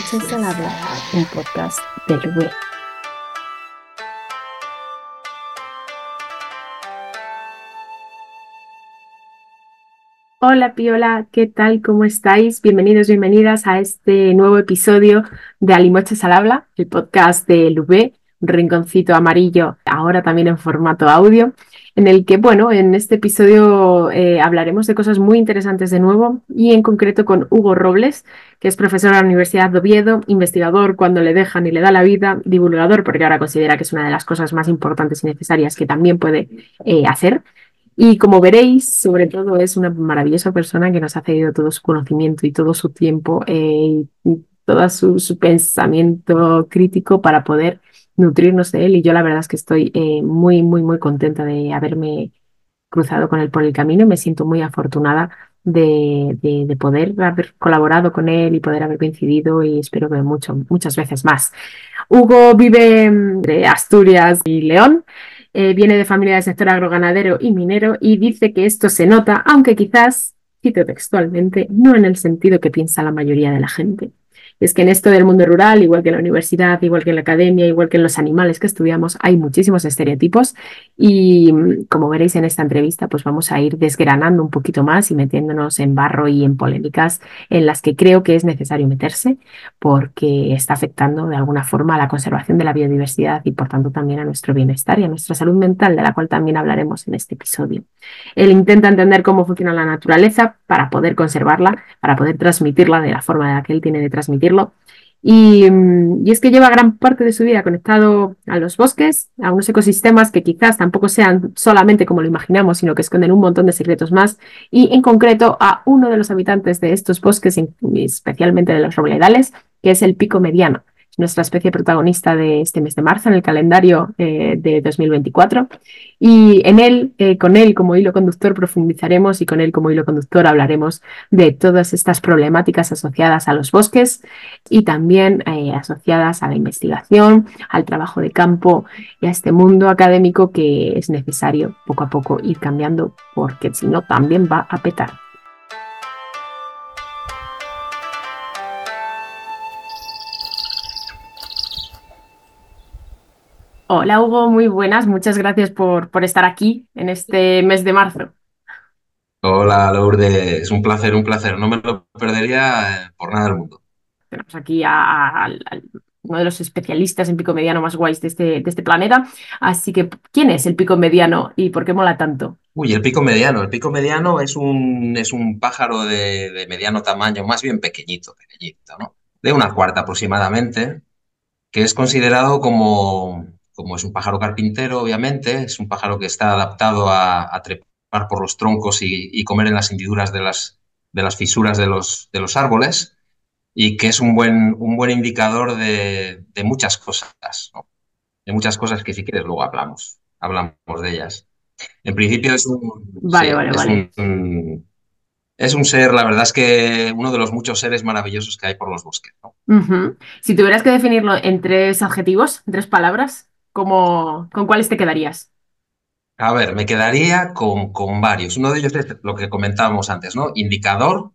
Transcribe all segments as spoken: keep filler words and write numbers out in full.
Noches al Habla, un podcast del U B. Hola Piola, ¿qué tal? ¿Cómo estáis? Bienvenidos, bienvenidas a este nuevo episodio de Alimoches al Habla, el podcast del U B, un rinconcito amarillo, ahora también en formato audio, en el que, bueno, en este episodio eh, hablaremos de cosas muy interesantes de nuevo y en concreto con Hugo Robles, que es profesor de la Universidad de Oviedo, investigador cuando le dejan y le da la vida, divulgador porque ahora considera que es una de las cosas más importantes y necesarias que también puede eh, hacer. Y como veréis, sobre todo es una maravillosa persona que nos ha cedido todo su conocimiento y todo su tiempo eh, y todo su, su pensamiento crítico para poder nutrirnos de él. Y yo la verdad es que estoy eh, muy, muy, muy contenta de haberme cruzado con él por el camino. Me siento muy afortunada de, de, de poder haber colaborado con él y poder haber coincidido y espero que mucho, muchas veces más. Hugo vive entre Asturias y León. Eh, viene de familia del sector agroganadero y minero y dice que esto se nota, aunque quizás, cito textualmente, no en el sentido que piensa la mayoría de la gente. Es que en esto del mundo rural, igual que en la universidad, igual que en la academia, igual que en los animales que estudiamos, hay muchísimos estereotipos y mm, como veréis en esta entrevista, pues vamos a ir desgranando un poquito más y metiéndonos en barro y en polémicas en las que creo que es necesario meterse porque está afectando de alguna forma a la conservación de la biodiversidad y por tanto también a nuestro bienestar y a nuestra salud mental, de la cual también hablaremos en este episodio. Él intenta entender cómo funciona la naturaleza para poder conservarla, para poder transmitirla de la forma de la que él tiene de transmitirlo. Y, mm, y es que lleva gran parte de su vida conectado a los bosques, a unos ecosistemas que quizás tampoco sean solamente como lo imaginamos, sino que esconden un montón de secretos más, y en concreto a uno de los habitantes de estos bosques, especialmente de los robledales, que es el pico mediano. Es nuestra especie protagonista de este mes de marzo en el calendario eh, de dos mil veinticuatro. Y en él, eh, con él como hilo conductor profundizaremos y con él como hilo conductor hablaremos de todas estas problemáticas asociadas a los bosques y también eh, asociadas a la investigación, al trabajo de campo y a este mundo académico que es necesario poco a poco ir cambiando porque si no también va a petar. Hola Hugo, muy buenas. Muchas gracias por, por estar aquí en este mes de marzo. Hola Lourdes, es un placer, un placer. No me lo perdería eh, por nada del mundo. Tenemos aquí a, a- al- al- uno de los especialistas en pico mediano más guays de este, de este planeta. Así que, ¿quién es el pico mediano y por qué mola tanto? Uy, el pico mediano. El pico mediano es un, es un pájaro de, de mediano tamaño, más bien pequeñito, pequeñito, ¿no? De una cuarta aproximadamente, que es considerado como, como es un pájaro carpintero, obviamente, es un pájaro que está adaptado a, a trepar por los troncos y, y comer en las hendiduras de las, de las fisuras de los, de los árboles, y que es un buen, un buen indicador de, de muchas cosas, ¿no? De muchas cosas que si quieres luego hablamos, hablamos de ellas. En principio es un, Vale, sí, vale, es vale. un, un- es un ser, la verdad es que uno de los muchos seres maravillosos que hay por los bosques, ¿no? Ujú. Si tuvieras que definirlo en tres adjetivos, en tres palabras, ¿cómo, con cuáles te quedarías? A ver, me quedaría con, con varios. Uno de ellos es lo que comentábamos antes, ¿no? Indicador.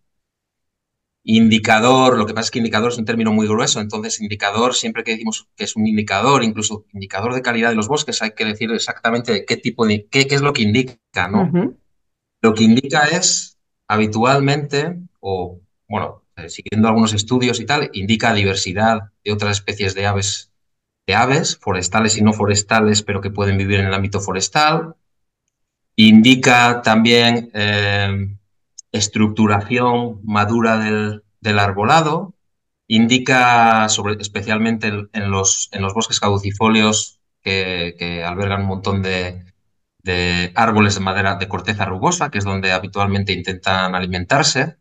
Indicador, lo que pasa es que indicador es un término muy grueso, entonces indicador, siempre que decimos que es un indicador, incluso indicador de calidad de los bosques, hay que decir exactamente qué tipo de, qué, qué es lo que indica, ¿no? Ujú. Lo que indica es, habitualmente, o bueno, eh, siguiendo algunos estudios y tal, indica diversidad de otras especies de aves, de aves, forestales y no forestales, pero que pueden vivir en el ámbito forestal. Indica también eh, estructuración madura del, del arbolado. Indica, sobre, especialmente en, en los, en los bosques caducifolios, que, que albergan un montón de, de árboles de madera de corteza rugosa, que es donde habitualmente intentan alimentarse.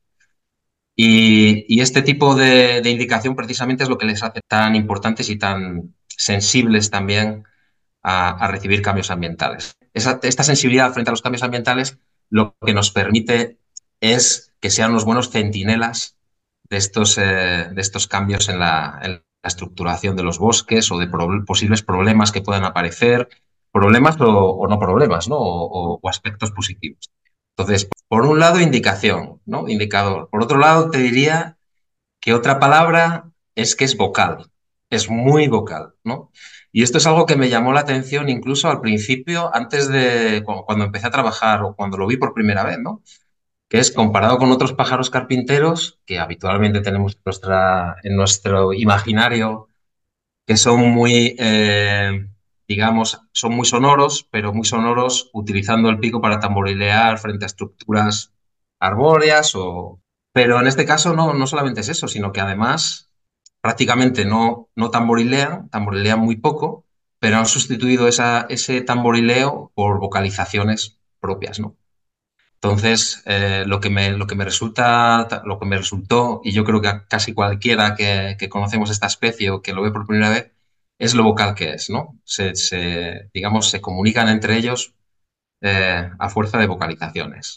Y, y este tipo de, de indicación precisamente es lo que les hace tan importantes y tan sensibles también a, a recibir cambios ambientales. Esa- esta sensibilidad frente a los cambios ambientales lo que nos permite es que sean los buenos centinelas de estos, eh, de estos cambios en la, en la estructuración de los bosques o de prob- posibles problemas que puedan aparecer, problemas o, o no problemas, ¿no? O, o- o aspectos positivos. Entonces, por un lado, indicación, ¿no? Indicador. Por otro lado, te diría que otra palabra es que es vocal, es muy vocal, ¿no? Y esto es algo que me llamó la atención incluso al principio, antes de cu- cuando empecé a trabajar o cuando lo vi por primera vez, ¿no? Que es comparado con otros pájaros carpinteros que habitualmente tenemos en, nuestra, en nuestro imaginario, que son muy, eh, digamos, son muy sonoros, pero muy sonoros utilizando el pico para tamborilear frente a estructuras arbóreas o... Pero en este caso no, no solamente es eso, sino que además prácticamente no, no tamborilean, tamborilean muy poco, pero han sustituido esa, ese tamborileo por vocalizaciones propias, ¿no? Entonces, eh, lo que me, lo que me resulta, lo que me resultó, y yo creo que a casi cualquiera que, que conocemos esta especie o que lo ve por primera vez, es lo vocal que es, ¿no? Se, se, digamos, se comunican entre ellos eh, a fuerza de vocalizaciones.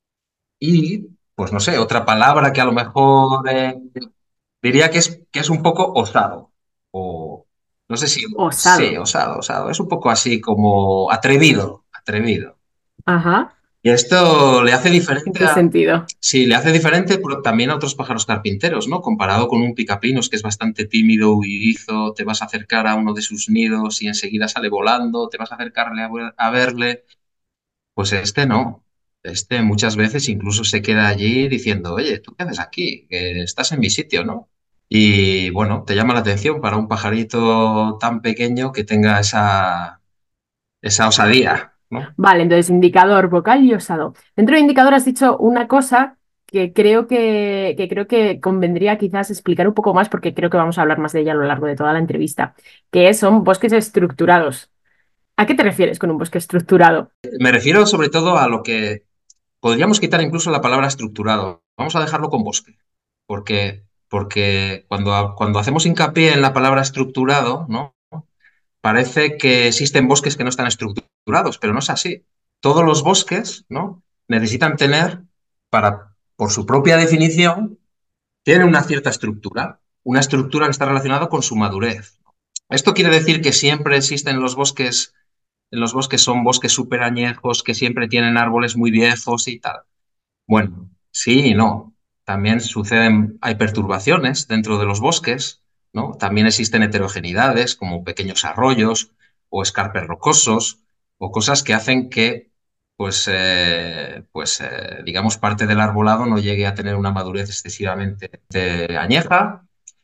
Y, pues no sé, otra palabra que a lo mejor eh, diría que es, que es un poco osado. O no sé si, sí, Osado. osado, osado. Es un poco así como atrevido, atrevido. Ajá. Y esto le hace ¿En diferente qué a, sentido? sí, le hace diferente pero también a otros pájaros carpinteros, ¿no? Comparado con un picapinos que es bastante tímido, huidizo, te vas a acercar a uno de sus nidos y enseguida sale volando, te vas a acercarle a, ver- a verle. Pues este no. Este muchas veces incluso se queda allí diciendo, oye, ¿tú qué haces aquí? Que estás en mi sitio, ¿no? Y bueno, te llama la atención para un pajarito tan pequeño que tenga esa, esa osadía, ¿no? Vale, entonces indicador vocal y osado. Dentro de indicador has dicho una cosa que creo que, que creo que convendría quizás explicar un poco más, porque creo que vamos a hablar más de ella a lo largo de toda la entrevista, que son bosques estructurados. ¿A qué te refieres con un bosque estructurado? Me refiero sobre todo a lo que podríamos quitar incluso la palabra estructurado. Vamos a dejarlo con bosque, porque, porque cuando, cuando hacemos hincapié en la palabra estructurado, ¿no? Parece que existen bosques que no están estructurados, pero no es así. Todos los bosques, ¿no? Necesitan tener, para, por su propia definición, tienen una cierta estructura, una estructura que está relacionada con su madurez. Esto quiere decir que siempre existen los bosques, en los bosques son bosques súper añejos, que siempre tienen árboles muy viejos y tal. Bueno, sí y no. También suceden, hay perturbaciones dentro de los bosques, ¿no? También existen heterogeneidades, como pequeños arroyos o escarpes rocosos, o cosas que hacen que, pues, eh, pues eh, digamos, parte del arbolado no llegue a tener una madurez excesivamente eh, añeja,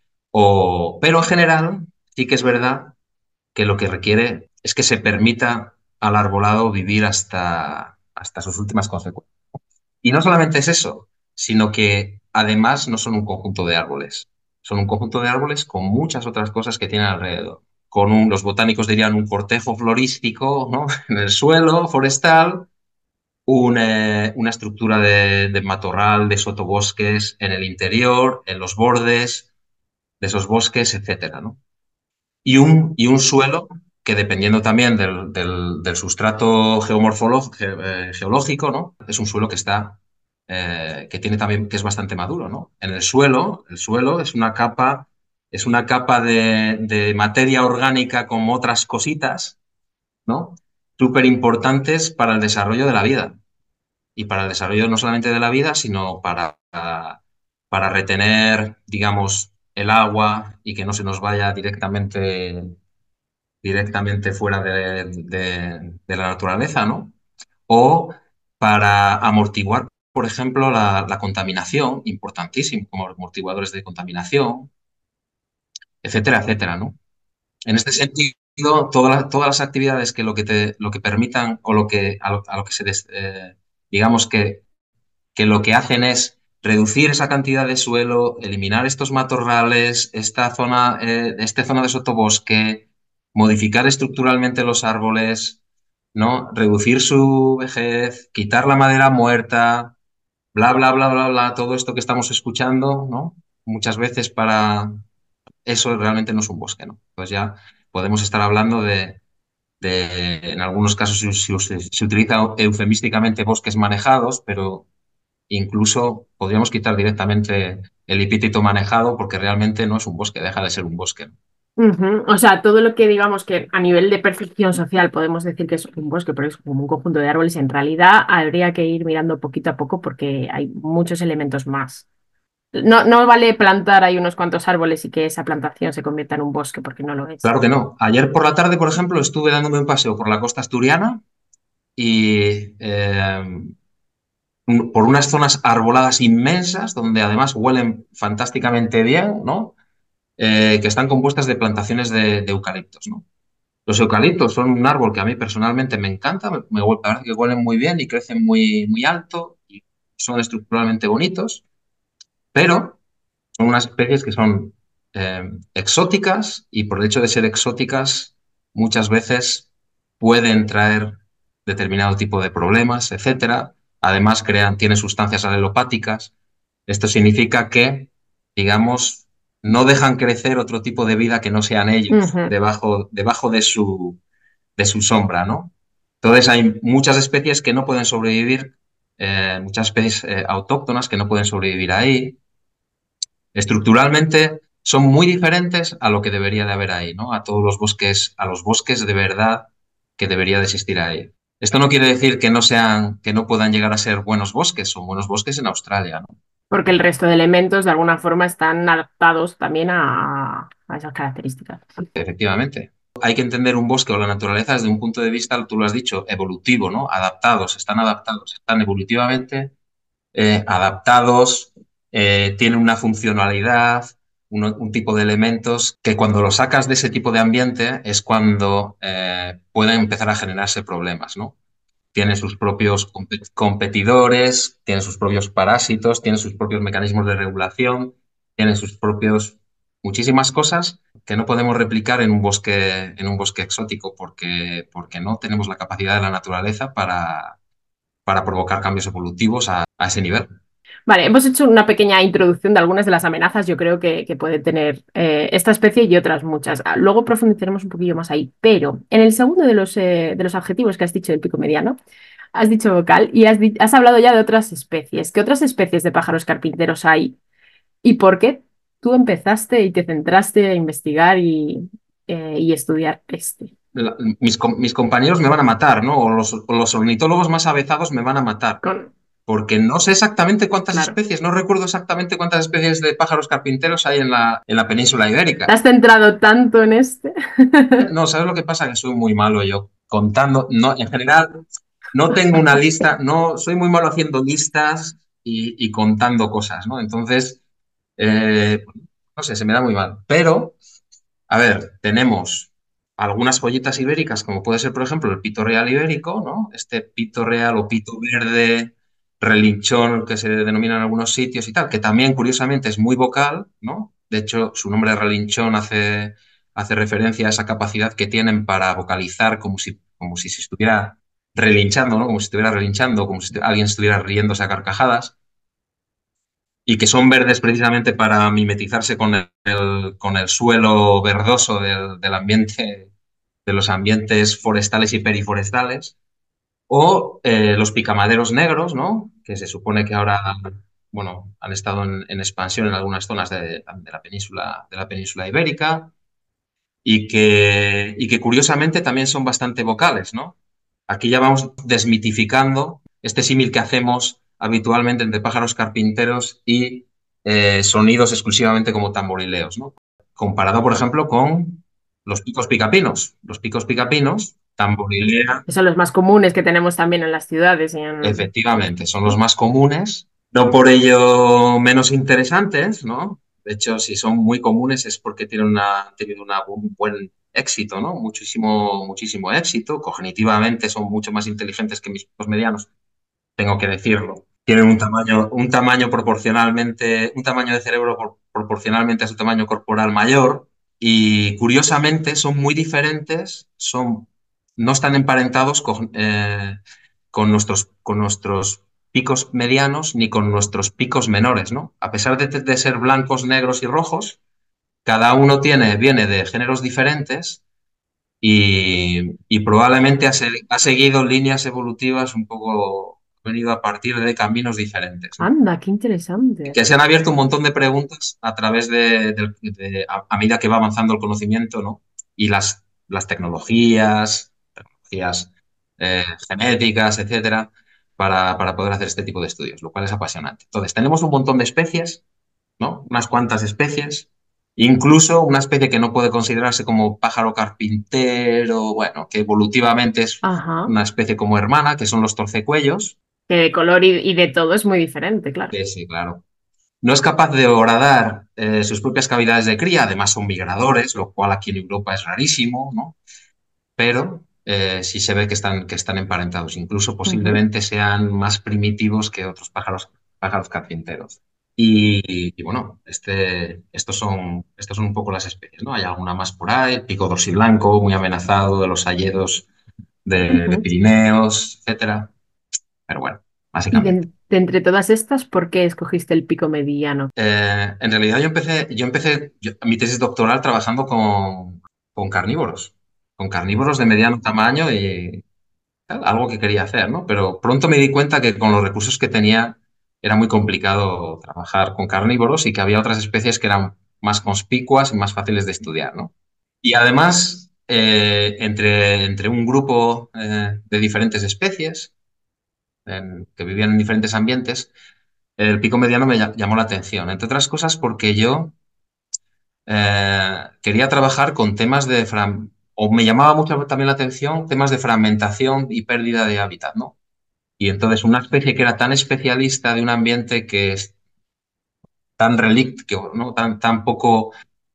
o... pero en general sí que es verdad que lo que requiere es que se permita al arbolado vivir hasta, hasta sus últimas consecuencias. Y no solamente es eso, sino que además no son un conjunto de árboles, son un conjunto de árboles con muchas otras cosas que tienen alrededor. Con un, los botánicos dirían un cortejo florístico, ¿no? En el suelo forestal, un, eh, una estructura de, de matorral, de sotobosques en el interior, en los bordes de esos bosques, etcétera, ¿no? Y un, y un suelo que dependiendo también del, del, del sustrato geomorfológico, ge- eh, geológico, ¿no? Es un suelo que está, eh, que tiene también, que es bastante maduro, ¿no? En el suelo, el suelo es una capa, es una capa de, de materia orgánica con otras cositas, ¿no? Súper importantes para el desarrollo de la vida. Y para el desarrollo no solamente de la vida, sino para, para retener, digamos, el agua y que no se nos vaya directamente directamente fuera de, de- de la naturaleza, ¿no? O para amortiguar, por ejemplo, la, la contaminación, importantísimo, como amortiguadores de contaminación, etcétera, etcétera, ¿no? En este sentido, todas las, todas las actividades que lo que te, lo que permitan o lo que, a lo, a lo que se des- eh, digamos que, que lo que hacen es reducir esa cantidad de suelo, eliminar estos matorrales, esta zona, eh, esta zona de sotobosque, modificar estructuralmente los árboles, ¿no? Reducir su vejez, quitar la madera muerta, bla, bla, bla, bla, bla, todo esto que estamos escuchando, ¿no? Muchas veces para eso realmente no es un bosque, ¿no? Pues ya podemos estar hablando de, de en algunos casos se, se- se utiliza eufemísticamente bosques manejados, pero incluso podríamos quitar directamente el epíteto manejado porque realmente no es un bosque, deja de ser un bosque. Ujú. O sea, todo lo que digamos que a nivel de percepción social podemos decir que es un bosque, pero es como un conjunto de árboles, en realidad habría que ir mirando poquito a poco porque hay muchos elementos más. No, no vale plantar ahí unos cuantos árboles y que esa plantación se convierta en un bosque, porque no lo es. Claro que no. Ayer por la tarde, por ejemplo, estuve dándome un paseo por la costa asturiana y eh, un- por unas zonas arboladas inmensas, donde además huelen fantásticamente bien, ¿no? Eh, que están compuestas de plantaciones de, de eucaliptos, ¿no? Los eucaliptos son un árbol que a mí personalmente me encanta, me, me hue- parece que huelen muy bien y crecen muy, muy alto y son estructuralmente bonitos, pero son unas especies que son eh, exóticas y por el hecho de ser exóticas muchas veces pueden traer determinado tipo de problemas, etcétera. Además, crean, tienen sustancias alelopáticas. Esto significa que, digamos, no dejan crecer otro tipo de vida que no sean ellos Ujú. debajo, debajo de su, de su sombra, ¿no? Entonces hay muchas especies que no pueden sobrevivir, eh, muchas especies eh, autóctonas que no pueden sobrevivir ahí. Estructuralmente son muy diferentes a lo que debería de haber ahí, ¿no? A todos los bosques, a los bosques de verdad que debería de existir ahí. Esto no quiere decir que no sean, que no puedan llegar a ser buenos bosques, son buenos bosques en Australia, ¿no? Porque el resto de elementos de alguna forma están adaptados también a, a esas características. Efectivamente. Hay que entender un bosque o la naturaleza desde un punto de vista, tú lo has dicho, evolutivo, ¿no? Adaptados, están adaptados, están evolutivamente eh, adaptados, eh, tienen una funcionalidad, un, un, tipo de elementos que cuando los sacas de ese tipo de ambiente es cuando eh, pueden empezar a generarse problemas, ¿no? Tiene sus propios comp- competidores, tiene sus propios parásitos, tiene sus propios mecanismos de regulación, tiene sus propios muchísimas cosas que no podemos replicar en un bosque, en un bosque exótico porque, porque no tenemos la capacidad de la naturaleza para, para provocar cambios evolutivos a, a ese nivel. Vale, hemos hecho una pequeña introducción de algunas de las amenazas, yo creo que, que puede tener eh, esta especie y otras muchas. Ah, luego profundizaremos un poquillo más ahí, pero en el segundo de los, eh, de los adjetivos que has dicho del pico mediano, has dicho vocal y has, di- has hablado ya de otras especies. ¿Qué otras especies de pájaros carpinteros hay y por qué tú empezaste y te centraste a investigar y, eh, y estudiar este? La- mis, com- mis compañeros me van a matar, ¿no? O los, o los ornitólogos más avezados me van a matar, Con, porque no sé exactamente cuántas claro. especies, no recuerdo exactamente cuántas especies de pájaros carpinteros hay en la, en la península ¿Te ibérica. has centrado tanto en este? No, ¿sabes lo que pasa? Que soy muy malo yo contando, no, en general no tengo una lista, no, soy muy malo haciendo listas y, y contando cosas, ¿no? Entonces, eh, no sé, se me da muy mal, pero... A ver, tenemos algunas joyitas ibéricas, como puede ser, por ejemplo, el pito real ibérico, ¿no? Este pito real o pito verde, relinchón, que se denomina en algunos sitios y tal, que también, curiosamente, es muy vocal, ¿no? De hecho, su nombre relinchón hace, hace referencia a esa capacidad que tienen para vocalizar como si, como si se estuviera relinchando, ¿no? Como si estuviera relinchando, como si estu- alguien estuviera riéndose a carcajadas y que son verdes precisamente para mimetizarse con el, con el suelo verdoso del, del ambiente, de los ambientes forestales y periforestales, o eh, los picamaderos negros, ¿no? Que se supone que ahora, bueno, han estado en, en expansión en algunas zonas de, de la península, de la península ibérica y que, y que curiosamente también son bastante vocales, ¿no? Aquí ya vamos desmitificando este símil que hacemos habitualmente entre pájaros carpinteros y eh, sonidos exclusivamente como tamborileos, ¿no? Comparado, por ejemplo, con los picos picapinos. Los picos picapinos tamborilean, Que son los más comunes que tenemos también en las ciudades y en... efectivamente, son los más comunes, no por ello menos interesantes, ¿no? De hecho, si son muy comunes es porque tienen una, han tenido una- un buen éxito, ¿no? Muchísimo, muchísimo éxito. Cognitivamente son mucho más inteligentes que mis picos medianos, tengo que decirlo. Tienen un tamaño, un tamaño proporcionalmente, un tamaño de cerebro por- proporcionalmente a su tamaño corporal mayor y curiosamente son muy diferentes, son, no están emparentados con, eh, con nuestros, con nuestros picos medianos ni con nuestros picos menores, ¿no? A pesar de, de ser blancos, negros y rojos, cada uno tiene, viene de géneros diferentes y, y probablemente ha, se- ha seguido líneas evolutivas un poco, ha venido a partir de caminos diferentes, ¿no? Anda, qué interesante. Que se han abierto un montón de preguntas a través de, de- de- a, a medida que va avanzando el conocimiento, ¿no? Y las, las tecnologías, tecnologías eh, genéticas, etcétera, para, para poder hacer este tipo de estudios, lo cual es apasionante. Entonces, tenemos un montón de especies ¿no? Unas cuantas especies, incluso una especie que no puede considerarse como pájaro carpintero, bueno, que evolutivamente es Ajá. una especie como hermana, que son los torcecuellos, Que de color y, y de todo es muy diferente, claro. que sí, claro. No es capaz de horadar eh, sus propias cavidades de cría, además son migradores, lo cual aquí en Europa es rarísimo, ¿no? Pero eh, sí se ve que están, que están emparentados, incluso Ujú, posiblemente sean más primitivos que otros pájaros, pájaros carpinteros. Y, y bueno, este, estos son, estos son un poco las especies, ¿no? Hay alguna más por ahí, el pico dorsiblanco, muy amenazado, de los hayedos de, de ujú. Pirineos, etcétera. Pero bueno, Y básicamente. de, de entre todas estas, ¿por qué escogiste el pico mediano? Eh, en realidad yo empecé, yo empecé yo- mi tesis doctoral trabajando con, con carnívoros, con carnívoros de mediano tamaño y tal, algo que quería hacer, ¿no? Pero pronto me di cuenta que con los recursos que tenía era muy complicado trabajar con carnívoros y que había otras especies que eran más conspicuas y más fáciles de estudiar, ¿no? Y además, eh, entre, entre un grupo eh, de diferentes especies en- que vivían en diferentes ambientes, el pico mediano me lla- llamó la atención, entre otras cosas porque yo eh, quería trabajar con temas de, fram- o me llamaba mucho también la atención temas de fragmentación y pérdida de hábitat, ¿no? Y entonces una especie que era tan especialista de un ambiente que es tan relict, que, ¿no? tan, tan poco,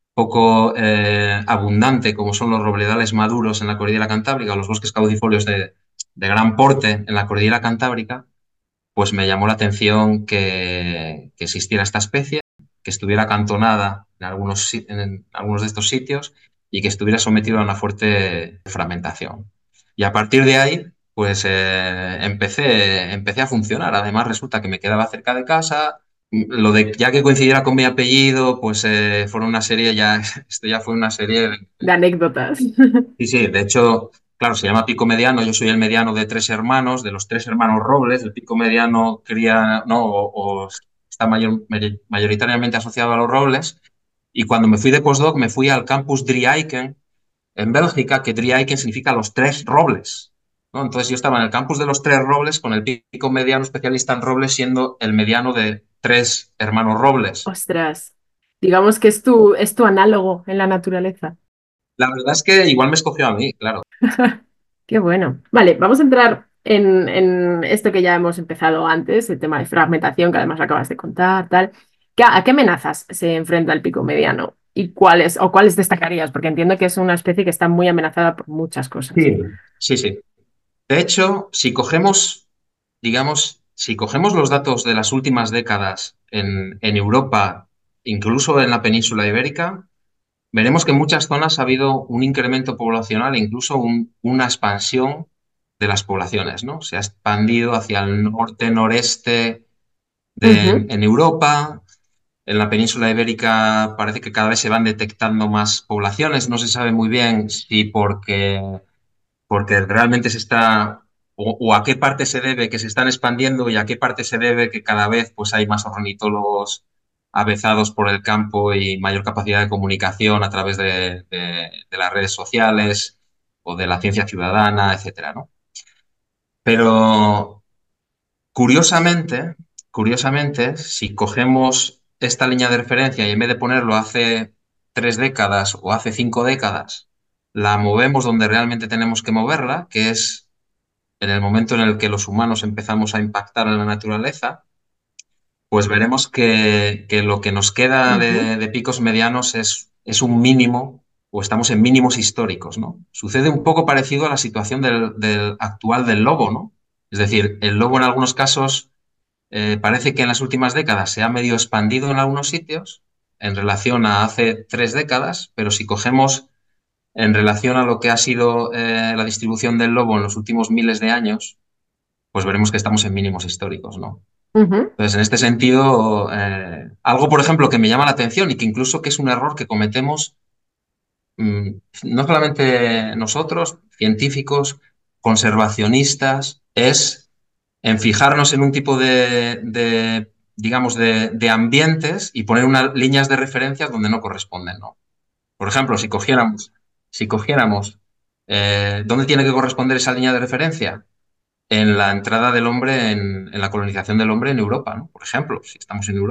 poco eh, abundante como son los robledales maduros en la cordillera cantábrica o los bosques caducifolios de, de gran porte en la cordillera cantábrica, pues me llamó la atención que, que existiera esta especie, que estuviera acantonada en algunos, si- en algunos de estos sitios y que estuviera sometida a una fuerte fragmentación. Y a partir de ahí, pues eh, empecé, empecé a funcionar. Además, resulta que me quedaba cerca de casa. Lo de ya que coincidiera con mi apellido, pues eh, fueron una serie ya, esto ya fue una serie. De anécdotas. Sí, sí, de hecho, claro, se llama pico mediano. Yo soy el mediano de tres hermanos, de los tres hermanos Robles. El pico mediano cría, no, o, o está mayor- mayoritariamente asociado a los robles. Y cuando me fui de postdoc, me fui al campus Drieaiken en Bélgica, que Drieaiken significa los tres robles, ¿no? Entonces yo estaba en el campus de los tres robles con el pico mediano especialista en robles siendo el mediano de tres hermanos robles. Ostras, digamos que es tu, es tu análogo en la naturaleza. La verdad es que igual me escogió a mí, claro. Qué bueno. Vale, vamos a entrar en, en esto que ya hemos empezado antes, el tema de fragmentación, que además lo acabas de contar, tal. ¿Qué- ¿A qué amenazas se enfrenta el pico mediano? ¿Y cuáles, o cuáles destacarías? Porque entiendo que es una especie que está muy amenazada por muchas cosas. Sí, sí, sí. De hecho, si cogemos, digamos, si cogemos los datos de las últimas décadas en, en Europa, incluso en la península ibérica, veremos que en muchas zonas ha habido un incremento poblacional e incluso un- una expansión de las poblaciones, ¿no? Se ha expandido hacia el norte, noreste de, Ujú. en Europa. En la península ibérica parece que cada vez se van detectando más poblaciones. No se sabe muy bien si porque porque realmente se está, o, o a qué parte se debe que se están expandiendo y a qué parte se debe que cada vez pues hay más ornitólogos avezados por el campo y mayor capacidad de comunicación a través de, de- de las redes sociales o de la ciencia ciudadana, etcétera, ¿no? Pero curiosamente, curiosamente, si cogemos esta línea de referencia y en vez de ponerlo hace tres décadas o hace cinco décadas, la movemos donde realmente tenemos que moverla, que es en el momento en el que los humanos empezamos a impactar en la naturaleza, pues veremos que, que lo que nos queda Ujú, de, de picos medianos es, es un mínimo o estamos en mínimos históricos, ¿no? Sucede un poco parecido a la situación del, del actual del lobo, ¿no? Es decir, el lobo en algunos casos eh, parece que en las últimas décadas se ha medio expandido en algunos sitios en relación a hace tres décadas, pero si cogemos en relación a lo que ha sido eh, la distribución del lobo en los últimos miles de años, pues veremos que estamos en mínimos históricos, ¿no? ujú, Entonces, en este sentido, eh, algo, por ejemplo, que me llama la atención y que incluso que es un error que cometemos mm, no solamente nosotros, científicos, conservacionistas, es en fijarnos en un tipo de, de, digamos, de, de ambientes y poner unas líneas de referencia donde no corresponden, ¿no? Por ejemplo, si cogiéramos, si cogiéramos, eh, ¿dónde tiene que corresponder esa línea de referencia? En la entrada del hombre, en, en la colonización del hombre en Europa, ¿no? Por ejemplo, si estamos en Europa.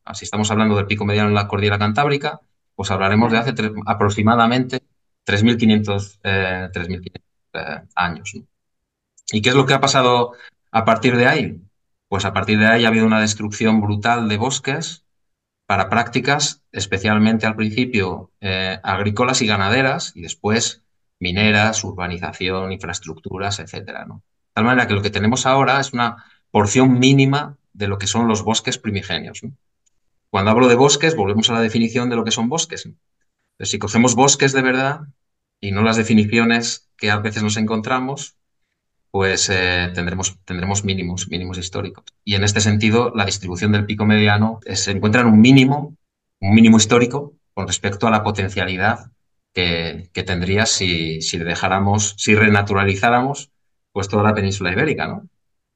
Si estamos hablando del pico mediano en la cordillera Cantábrica, pues hablaremos de hace tre- aproximadamente tres mil quinientos eh, tres mil quinientos eh, años, ¿no? ¿Y qué es lo que ha pasado a partir de ahí? Pues a partir de ahí ha habido una destrucción brutal de bosques para prácticas, especialmente al principio eh, agrícolas y ganaderas, y después mineras, urbanización, infraestructuras, etcétera, ¿no? De tal manera que lo que tenemos ahora es una porción mínima de lo que son los bosques primigenios, ¿no? Cuando hablo de bosques, volvemos a la definición de lo que son bosques, ¿no? Entonces, si cogemos bosques de verdad y no las definiciones que a veces nos encontramos, pues eh, tendremos, tendremos mínimos, mínimos históricos. Y en este sentido, la distribución del pico mediano eh, se encuentra en un mínimo, un mínimo histórico con respecto a la potencialidad que, que tendría si, si le dejáramos, si renaturalizáramos pues toda la península ibérica, ¿no?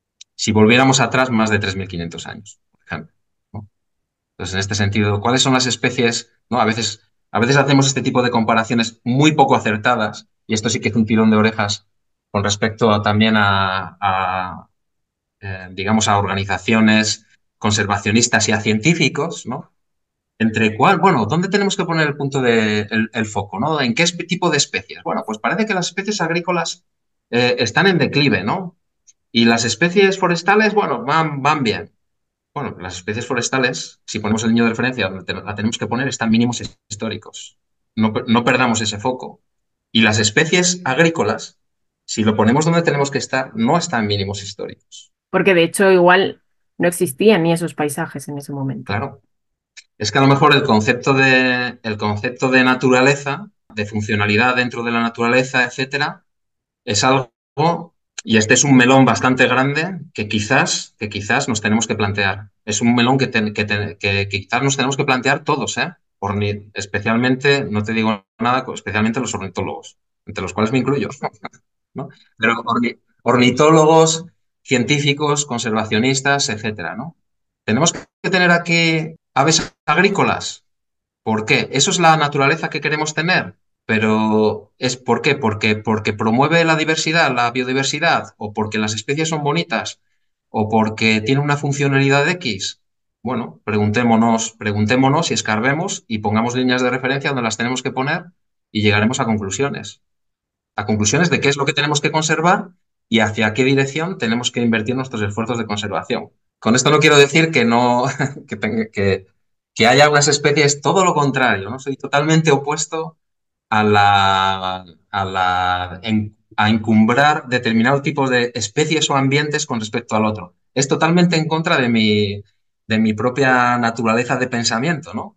Si volviéramos atrás más de tres mil quinientos años, por ejemplo, ¿no? Entonces, en este sentido, ¿cuáles son las especies? ¿No? A veces, a veces hacemos este tipo de comparaciones muy poco acertadas, y esto sí que es un tirón de orejas con respecto a- también a, a, eh, digamos, a organizaciones conservacionistas y a científicos, ¿no? Entre cuál, bueno, ¿dónde tenemos que poner el punto de, el, el foco, ¿no? ¿En qué espe- tipo de especies? Bueno, pues parece que las especies agrícolas eh, están en declive, ¿no? Y las especies forestales, bueno, van, van bien. Bueno, las especies forestales, si ponemos el niño de referencia donde te- la tenemos que poner, están mínimos históricos. No, per- no perdamos ese foco. Y las especies agrícolas, si lo ponemos donde tenemos que estar, no están mínimos históricos. Porque de hecho igual no existían ni esos paisajes en ese momento. Claro. Es que a lo mejor el concepto de, el concepto de naturaleza, de funcionalidad dentro de la naturaleza, etcétera, es algo, y este es un melón bastante grande que quizás, que quizás nos tenemos que plantear. Es un melón que, te- que, te- que- que quizás nos tenemos que plantear todos, ¿eh? Orni- especialmente, no te digo nada, especialmente los ornitólogos, entre los cuales me incluyo, ¿no? Pero orni- ornitólogos, científicos, conservacionistas, etcétera, ¿no? Tenemos que tener aquí aves agrícolas. ¿Por qué? ¿Eso es la naturaleza que queremos tener? Pero ¿es por qué? Porque, porque promueve la diversidad, la biodiversidad, o porque las especies son bonitas, o porque tiene una funcionalidad X. Bueno, preguntémonos, preguntémonos y escarbemos y pongamos líneas de referencia donde las tenemos que poner y llegaremos a conclusiones. A conclusiones de qué es lo que tenemos que conservar y hacia qué dirección tenemos que invertir nuestros esfuerzos de conservación. Con esto no quiero decir que no, que, tenga- que, que haya unas especies, todo lo contrario, ¿no? Soy totalmente opuesto a la, a la, en- a encumbrar determinados tipos de especies o ambientes con respecto al otro. Es totalmente en contra de mi, de mi propia naturaleza de pensamiento, ¿no?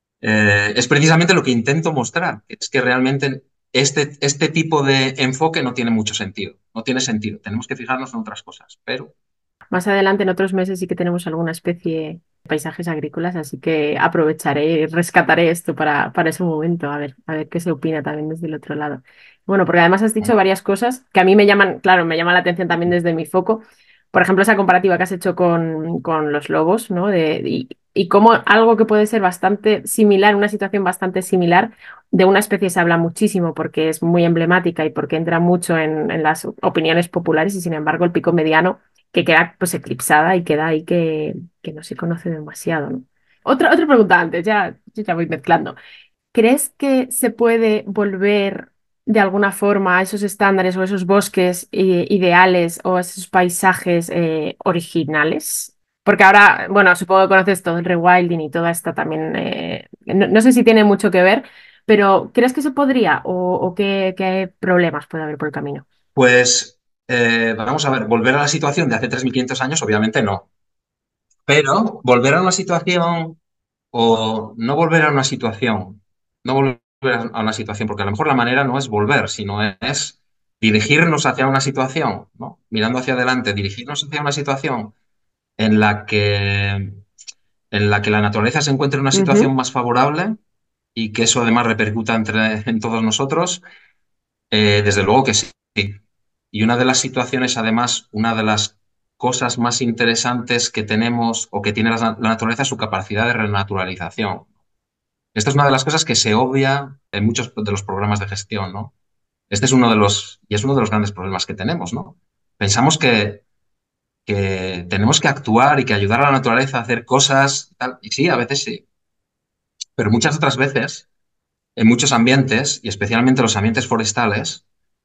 Eh, es precisamente lo que intento mostrar, que es que realmente este, este tipo de enfoque no tiene mucho sentido, no tiene sentido. Tenemos que fijarnos en otras cosas, pero Más adelante, en otros meses, sí que tenemos alguna especie de paisajes agrícolas, así que aprovecharé y rescataré esto para, para ese momento, a ver, a ver qué se opina también desde el otro lado. Bueno, porque además has dicho varias cosas que a mí me llaman, claro, me llama la atención también desde mi foco. Por ejemplo, esa comparativa que has hecho con, con los lobos, ¿no? De, y, y cómo algo que puede ser bastante similar, una situación bastante similar, de una especie se habla muchísimo porque es muy emblemática y porque entra mucho en, en las opiniones populares y sin embargo el pico mediano que queda pues eclipsada y queda ahí que, que no se conoce demasiado, ¿no? Otra, otra pregunta antes, ya, yo ya voy mezclando. ¿Crees que se puede volver de alguna forma a esos estándares o esos bosques eh, ideales o a esos paisajes eh, originales? Porque ahora, bueno, supongo que conoces todo el rewilding y toda esta también, eh, no, no sé si tiene mucho que ver, pero ¿crees que se podría o, o qué, qué problemas puede haber por el camino? pues eh, vamos a ver, volver a la situación de hace tres mil quinientos años, obviamente no, pero volver a una situación o no volver a una situación, no volver a una situación, porque a lo mejor la manera no es volver, sino es dirigirnos hacia una situación, ¿no? Mirando hacia adelante, dirigirnos hacia una situación en la que, en la que la naturaleza se encuentre en una situación Ujú. más favorable y que eso además repercuta entre, en todos nosotros, eh, desde luego que sí. Y una de las situaciones, además, una de las cosas más interesantes que tenemos o que tiene la, la naturaleza es su capacidad de renaturalización. Esta es una de las cosas que se obvia en muchos de los programas de gestión, ¿no? Este es uno de los, y es uno de los grandes problemas que tenemos, ¿no? Pensamos que que tenemos que actuar y que ayudar a la naturaleza a hacer cosas, tal. Y sí, a veces sí. Pero muchas otras veces, en muchos ambientes, y especialmente los ambientes forestales,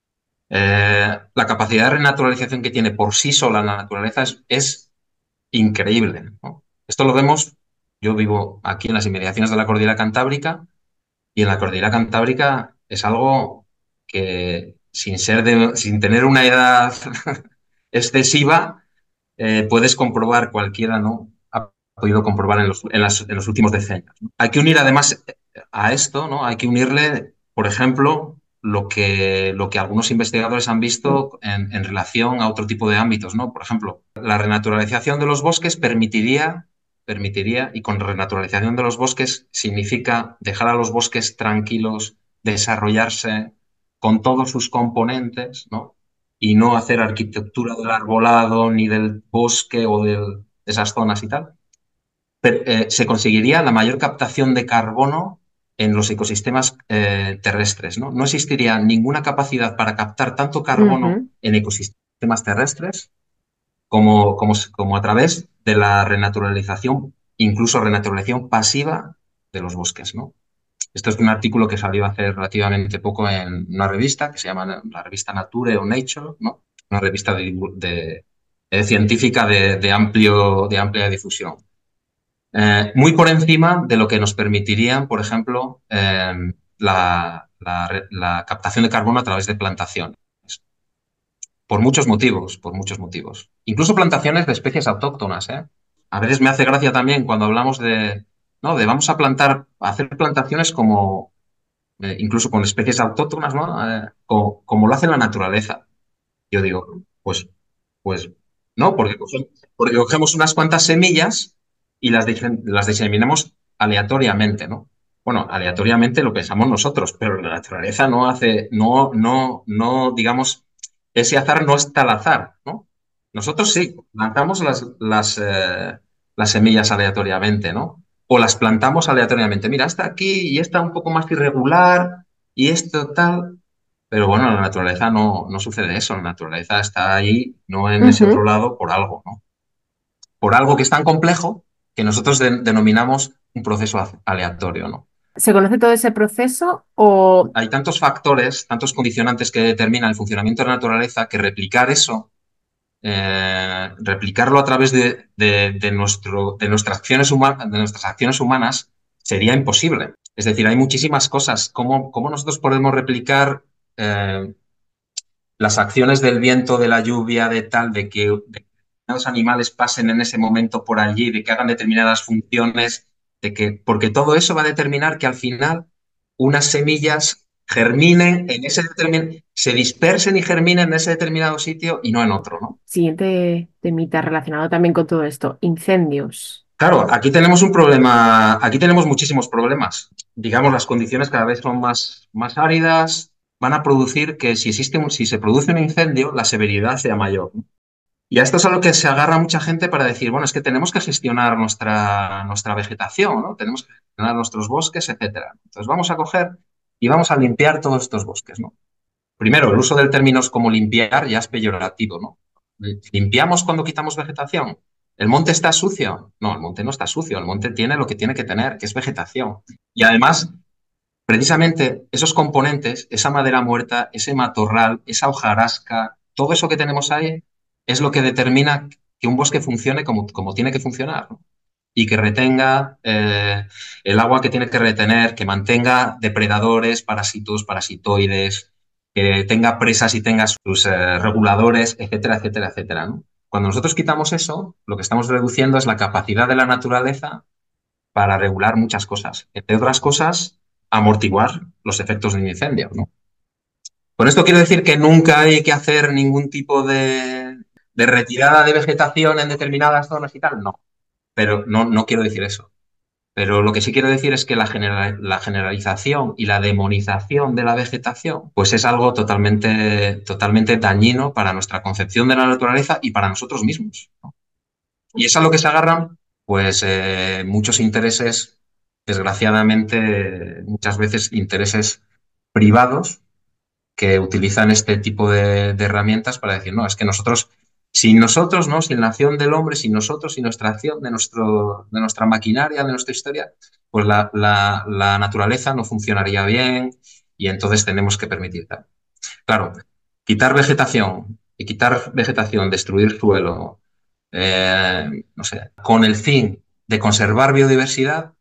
eh, la capacidad de renaturalización que tiene por sí sola la naturaleza es, es increíble, ¿no? Esto lo vemos, yo vivo aquí en las inmediaciones de la Cordillera Cantábrica, y en la Cordillera Cantábrica es algo que sin ser de- sin tener una edad excesiva, eh, puedes comprobar, cualquiera, ¿no? Ha podido comprobar en los, en las- en los últimos decenios, ¿no? Hay que unir además a esto, ¿no? Hay que unirle, por ejemplo, lo que, lo que algunos investigadores han visto en, en relación a otro tipo de ámbitos, ¿no? Por ejemplo, la renaturalización de los bosques permitiría, permitiría, y con renaturalización de los bosques significa dejar a los bosques tranquilos, desarrollarse con todos sus componentes, ¿no? Y no hacer arquitectura del arbolado ni del bosque o del- de esas zonas y tal, pero, eh, se conseguiría la mayor captación de carbono en los ecosistemas eh, terrestres, ¿no? No existiría ninguna capacidad para captar tanto carbono Ujú. en ecosistemas terrestres como, como, como a través de la renaturalización, incluso renaturalización pasiva de los bosques, ¿no? Esto es un artículo que salió hace relativamente poco en una revista que se llama la revista Nature o Nature, ¿no? Una revista de, de- de científica de, de amplio, de amplia difusión. Eh, muy por encima de lo que nos permitirían, por ejemplo, eh, la, la- la captación de carbono a través de plantaciones. Por muchos motivos, por muchos motivos. Incluso plantaciones de especies autóctonas, ¿eh? A veces me hace gracia también cuando hablamos de, no, de vamos a plantar, a hacer plantaciones como eh, incluso con especies autóctonas, ¿no? Eh, co- como lo hace la naturaleza. Yo digo, pues, pues no, porque, coge- porque cogemos unas cuantas semillas y las, dise- las diseminamos aleatoriamente, ¿no? Bueno, aleatoriamente lo pensamos nosotros, pero la naturaleza no hace, no, no, no, digamos, ese azar no está al azar, ¿no? Nosotros sí, lanzamos las, las, eh, las semillas aleatoriamente, ¿no? O las plantamos aleatoriamente. Mira, esta aquí y esta un poco más irregular y esto tal. Pero bueno, en la naturaleza no, no sucede eso. La naturaleza está ahí, no en ese otro Ujú. lado, por algo, ¿no? Por algo que es tan complejo que nosotros de- denominamos un proceso a- aleatorio, ¿no? ¿Se conoce todo ese proceso o Hay tantos factores, tantos condicionantes que determinan el funcionamiento de la naturaleza que replicar eso, eh, replicarlo a través de, de- de nuestro, de nuestras acciones huma- de nuestras acciones humanas sería imposible. Es decir, hay muchísimas cosas. ¿Cómo, cómo nosotros podemos replicar eh, las acciones del viento, de la lluvia, de tal, de que determinados animales pasen en ese momento por allí, de que hagan determinadas funciones, de que, porque todo eso va a determinar que al final unas semillas germinen en ese determinado, se dispersen y germinen en ese determinado sitio y no en otro, ¿no? siguiente temita relacionado también con todo esto? Incendios. Claro, aquí tenemos un problema, aquí tenemos muchísimos problemas. Digamos, las condiciones cada vez son más, más áridas, van a producir que si existe un, si se produce un incendio, la severidad sea mayor, ¿no? Y a esto es a lo que se agarra mucha gente para decir, bueno, es que tenemos que gestionar nuestra, nuestra vegetación, ¿no? Tenemos que gestionar nuestros bosques, etcétera. Entonces vamos a coger y vamos a limpiar todos estos bosques, ¿no? Primero, el uso del término es como limpiar ya es peyorativo, ¿no? ¿Limpiamos cuando quitamos vegetación? ¿El monte está sucio? No, el monte no está sucio, el monte tiene lo que tiene que tener, que es vegetación. Y además, precisamente esos componentes, esa madera muerta, ese matorral, esa hojarasca, todo eso que tenemos ahí es lo que determina que un bosque funcione como, como tiene que funcionar, ¿no? Y que retenga eh, el agua que tiene que retener, que mantenga depredadores, parásitos, parasitoides, que tenga presas y tenga sus eh, reguladores, etcétera, etcétera, etcétera, ¿no? Cuando nosotros quitamos eso, lo que estamos reduciendo es la capacidad de la naturaleza para regular muchas cosas. Entre otras cosas, amortiguar los efectos de un incendio, ¿no? Con esto quiero decir que nunca hay que hacer ningún tipo de, de retirada de vegetación en determinadas zonas y tal, no. Pero no, no quiero decir eso. Pero lo que sí quiero decir es que la, genera- la generalización y la demonización de la vegetación, pues es algo totalmente, totalmente dañino para nuestra concepción de la naturaleza y para nosotros mismos, ¿no? Y es a lo que se agarran, pues, eh, muchos intereses, desgraciadamente, muchas veces intereses privados que utilizan este tipo de, de herramientas para decir, no, es que nosotros Sin nosotros, ¿no? Sin la acción del hombre, sin nosotros, sin nuestra acción, de, nuestro, de nuestra maquinaria, de nuestra historia, pues la, la, la naturaleza no funcionaría bien y entonces tenemos que permitirla. Claro, quitar vegetación y quitar vegetación, destruir suelo, eh, no sé, con el fin de conservar biodiversidad,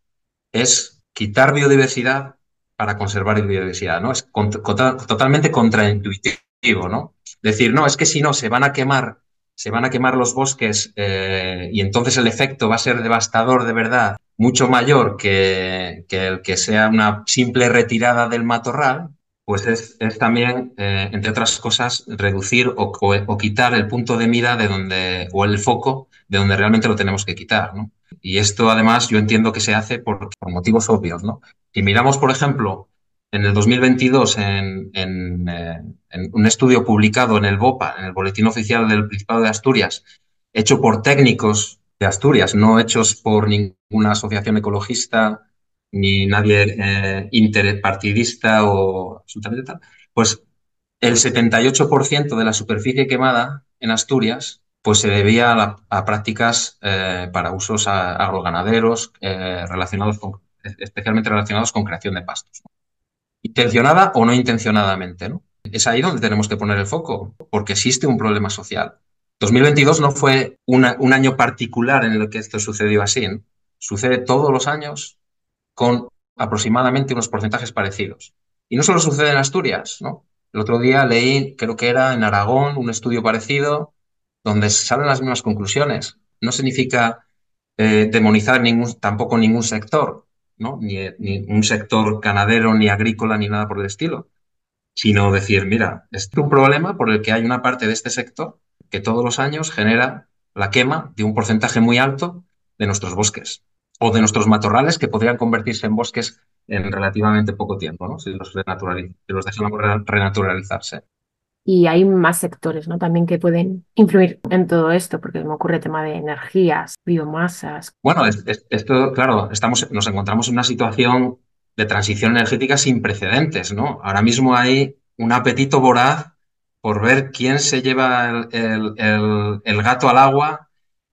es quitar biodiversidad para conservar biodiversidad, ¿no? Es cont totalmente contraintuitivo, ¿no? Decir, no, es que si no, se van a quemar, se van a quemar los bosques eh, y entonces el efecto va a ser devastador de verdad, mucho mayor que, que el que sea una simple retirada del matorral, pues es, es también, eh, entre otras cosas, reducir o, o, o, quitar el punto de mira de donde, o el foco de donde realmente lo tenemos que quitar, ¿no? Y esto, además, yo entiendo que se hace por, por motivos obvios, ¿no? Si miramos, por ejemplo, en el dos mil veintidós, en, en, eh, en un estudio publicado en el BOPA, en el Boletín Oficial del Principado de Asturias, hecho por técnicos de Asturias, no hechos por ninguna asociación ecologista ni nadie eh, interpartidista o absolutamente tal, pues el setenta y ocho por ciento de la superficie quemada en Asturias pues se debía a, la, a prácticas eh, para usos a, agroganaderos eh, relacionados con, especialmente relacionados con creación de pastos, ¿no? Intencionada o no intencionadamente, ¿no? Es ahí donde tenemos que poner el foco, porque existe un problema social. dos mil veintidós no fue una, un año particular en el que esto sucedió así, ¿no? Sucede todos los años con aproximadamente unos porcentajes parecidos. Y no solo sucede en Asturias, ¿no? El otro día leí, creo que era en Aragón, un estudio parecido, donde salen las mismas conclusiones. No significa eh, demonizar ningún, tampoco ningún sector, ¿no? Ni, ni un sector ganadero, ni agrícola, ni nada por el estilo, sino decir, mira, es un problema por el que hay una parte de este sector que todos los años genera la quema de un porcentaje muy alto de nuestros bosques o de nuestros matorrales que podrían convertirse en bosques en relativamente poco tiempo, ¿no? Si los, renaturaliz si los dejamos renaturalizarse. Y hay más sectores, ¿no? También que pueden influir en todo esto, porque me ocurre el tema de energías, biomasas. Bueno, es, es, esto, claro, estamos, nos encontramos en una situación de transición energética sin precedentes, ¿no? Ahora mismo hay un apetito voraz por ver quién se lleva el, el, el, el gato al agua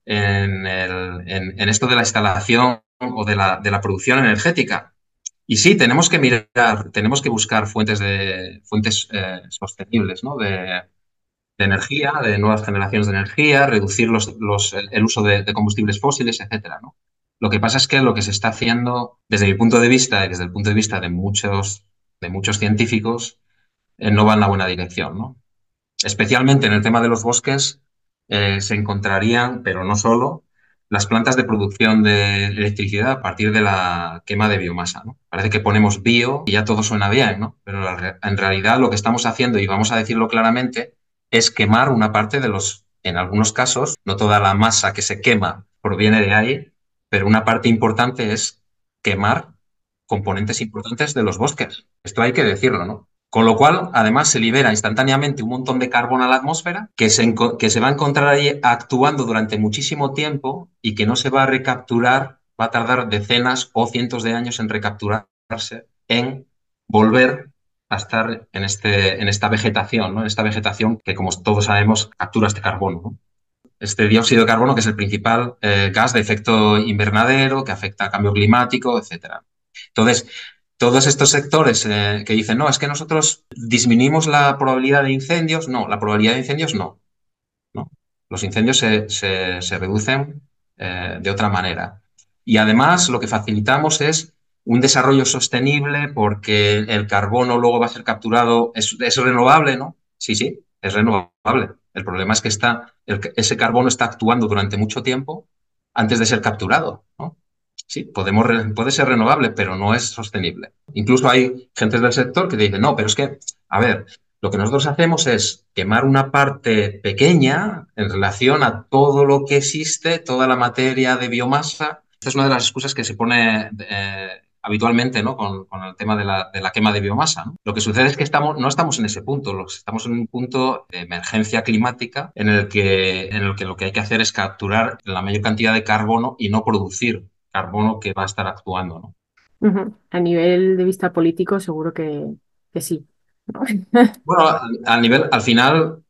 en, el, en, en, esto de la instalación o de la, de la producción energética. Y sí, tenemos que mirar, tenemos que buscar fuentes, de, fuentes eh, sostenibles, ¿no? De, de energía, de nuevas generaciones de energía, reducir los, los, el uso de, de, combustibles fósiles, etcétera, ¿no? Lo que pasa es que lo que se está haciendo, desde mi punto de vista y desde el punto de vista de muchos, de muchos científicos, eh, no va en la buena dirección, ¿no? Especialmente en el tema de los bosques eh, se encontrarían, pero no solo, las plantas de producción de electricidad a partir de la quema de biomasa, ¿no? Parece que ponemos bio y ya todo suena bien, ¿no? Pero en realidad lo que estamos haciendo, y vamos a decirlo claramente, es quemar una parte de los, en algunos casos, no toda la masa que se quema proviene de ahí, pero una parte importante es quemar componentes importantes de los bosques. Esto hay que decirlo, ¿no? Con lo cual, además, se libera instantáneamente un montón de carbón a la atmósfera que se, que se va a encontrar ahí actuando durante muchísimo tiempo y que no se va a recapturar, va a tardar decenas o cientos de años en recapturarse, en volver a estar en, este, en esta vegetación, ¿no? En esta vegetación que, como todos sabemos, captura este carbono, ¿no? Este dióxido de carbono, que es el principal eh, gas de efecto invernadero, que afecta al cambio climático, etcétera. Entonces, todos estos sectores eh, que dicen, no, es que nosotros disminuimos la probabilidad de incendios. No, la probabilidad de incendios no. ¿no? Los incendios se, se, se reducen eh, de otra manera. Y además lo que facilitamos es un desarrollo sostenible porque el carbono luego va a ser capturado. ¿Es, es renovable, no? Sí, sí, es renovable. El problema es que está, el, ese carbono está actuando durante mucho tiempo antes de ser capturado, ¿no? Sí, podemos, puede ser renovable, pero no es sostenible. Incluso hay gentes del sector que dicen, no, pero es que, a ver, lo que nosotros hacemos es quemar una parte pequeña en relación a todo lo que existe, toda la materia de biomasa. Esta es una de las excusas que se pone eh, habitualmente, ¿no? con, con el tema de la, de la quema de biomasa, ¿no? Lo que sucede es que estamos, no estamos en ese punto, estamos en un punto de emergencia climática en el, que, en el que lo que hay que hacer es capturar la mayor cantidad de carbono y no producir carbono que va a estar actuando, ¿no? Uh-huh. A nivel de vista político, seguro que, que sí, ¿no? Bueno, a, a nivel, al final,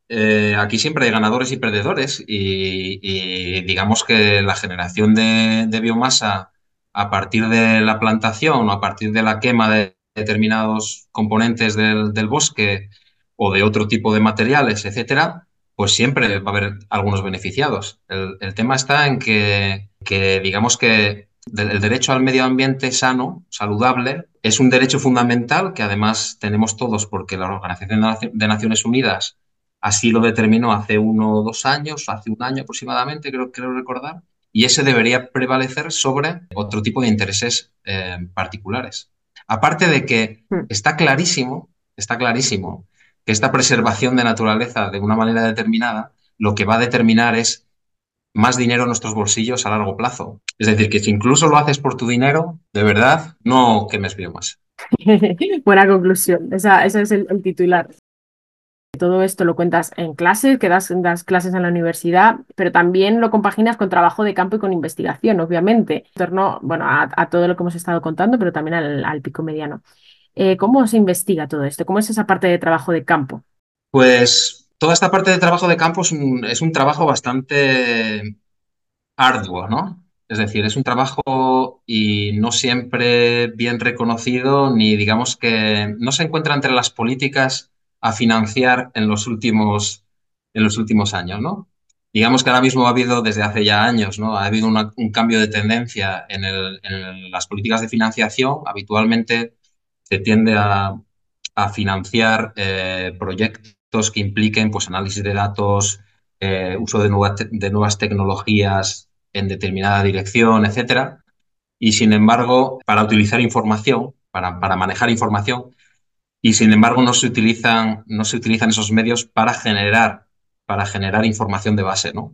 eh, aquí siempre hay ganadores y perdedores y, y digamos que la generación de, de biomasa a partir de la plantación o a partir de la quema de determinados componentes del, del bosque o de otro tipo de materiales, etcétera, pues siempre va a haber algunos beneficiados. El, el tema está en que, que digamos que de- el derecho al medio ambiente sano, saludable, es un derecho fundamental que además tenemos todos porque la Organización de Naci- de Naciones Unidas así lo determinó hace uno o dos años, hace un año aproximadamente, creo, creo recordar, y ese debería prevalecer sobre otro tipo de intereses eh, particulares. Aparte de que Mm. está clarísimo, está clarísimo que esta preservación de naturaleza de una manera determinada lo que va a determinar es más dinero en nuestros bolsillos a largo plazo. Es decir, que si incluso lo haces por tu dinero, de verdad, no quemes biomasa. Buena conclusión. Esa, ese es el, el titular. Todo esto lo cuentas en clases, que das, das clases en la universidad, pero también lo compaginas con trabajo de campo y con investigación, obviamente, en torno, bueno, a, a todo lo que hemos estado contando, pero también al, al pico mediano. Eh, ¿cómo se investiga todo esto? ¿Cómo es esa parte de trabajo de campo? Pues toda esta parte de trabajo de campo es un, es un trabajo bastante arduo, ¿no? Es decir, es un trabajo y no siempre bien reconocido, ni digamos que no se encuentra entre las políticas a financiar en los últimos, en los últimos años, ¿no? Digamos que ahora mismo ha habido, desde hace ya años, ¿no? Ha habido una- un cambio de tendencia en, el- en las políticas de financiación. Habitualmente se tiende a, a financiar eh, proyectos que impliquen pues, análisis de datos, eh, uso de, nueva te- de nuevas tecnologías en determinada dirección, etcétera. Y sin embargo, para utilizar información, para, para manejar información, y sin embargo no se utilizan, no se utilizan esos medios para generar, para generar información de base, ¿no?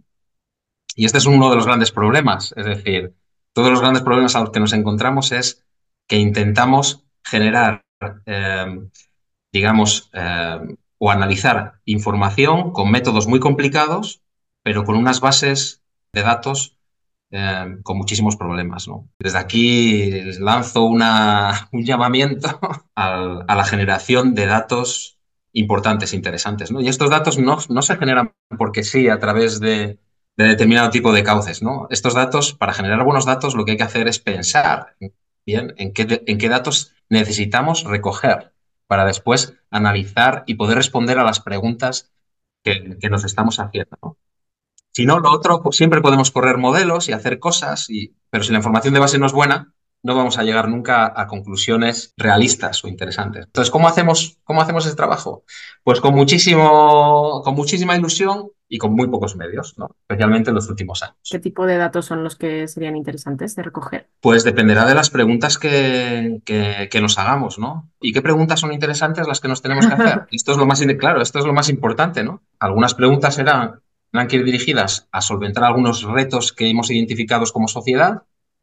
Y este es uno de los grandes problemas. Es decir, todos los grandes problemas a los que nos encontramos es que intentamos generar, eh, digamos, eh, o analizar información con métodos muy complicados, pero con unas bases de datos eh, con muchísimos problemas, ¿no? Desde aquí lanzo una, un llamamiento al- a la generación de datos importantes, interesantes, ¿no? Y estos datos no, no se generan porque sí a través de, de determinado tipo de cauces, ¿no? Estos datos, para generar buenos datos, lo que hay que hacer es pensar bien en qué, en qué datos necesitamos recoger para después analizar y poder responder a las preguntas que, que nos estamos haciendo, ¿no? Si no, lo otro, pues siempre podemos correr modelos y hacer cosas, y, pero si la información de base no es buena, no vamos a llegar nunca a conclusiones realistas o interesantes. Entonces, ¿cómo hacemos, cómo hacemos ese trabajo? Pues con muchísimo, con muchísima ilusión y con muy pocos medios, ¿no? Especialmente en los últimos ¿Qué años. tipo de datos son los que serían interesantes de recoger? Pues dependerá de las preguntas que, que- que nos hagamos, ¿no? ¿Y qué preguntas son interesantes las que nos tenemos que hacer? Esto es lo más, in- claro, esto es lo más importante, ¿no? Algunas preguntas serán, tendrán que ir dirigidas a solventar algunos retos que hemos identificado como sociedad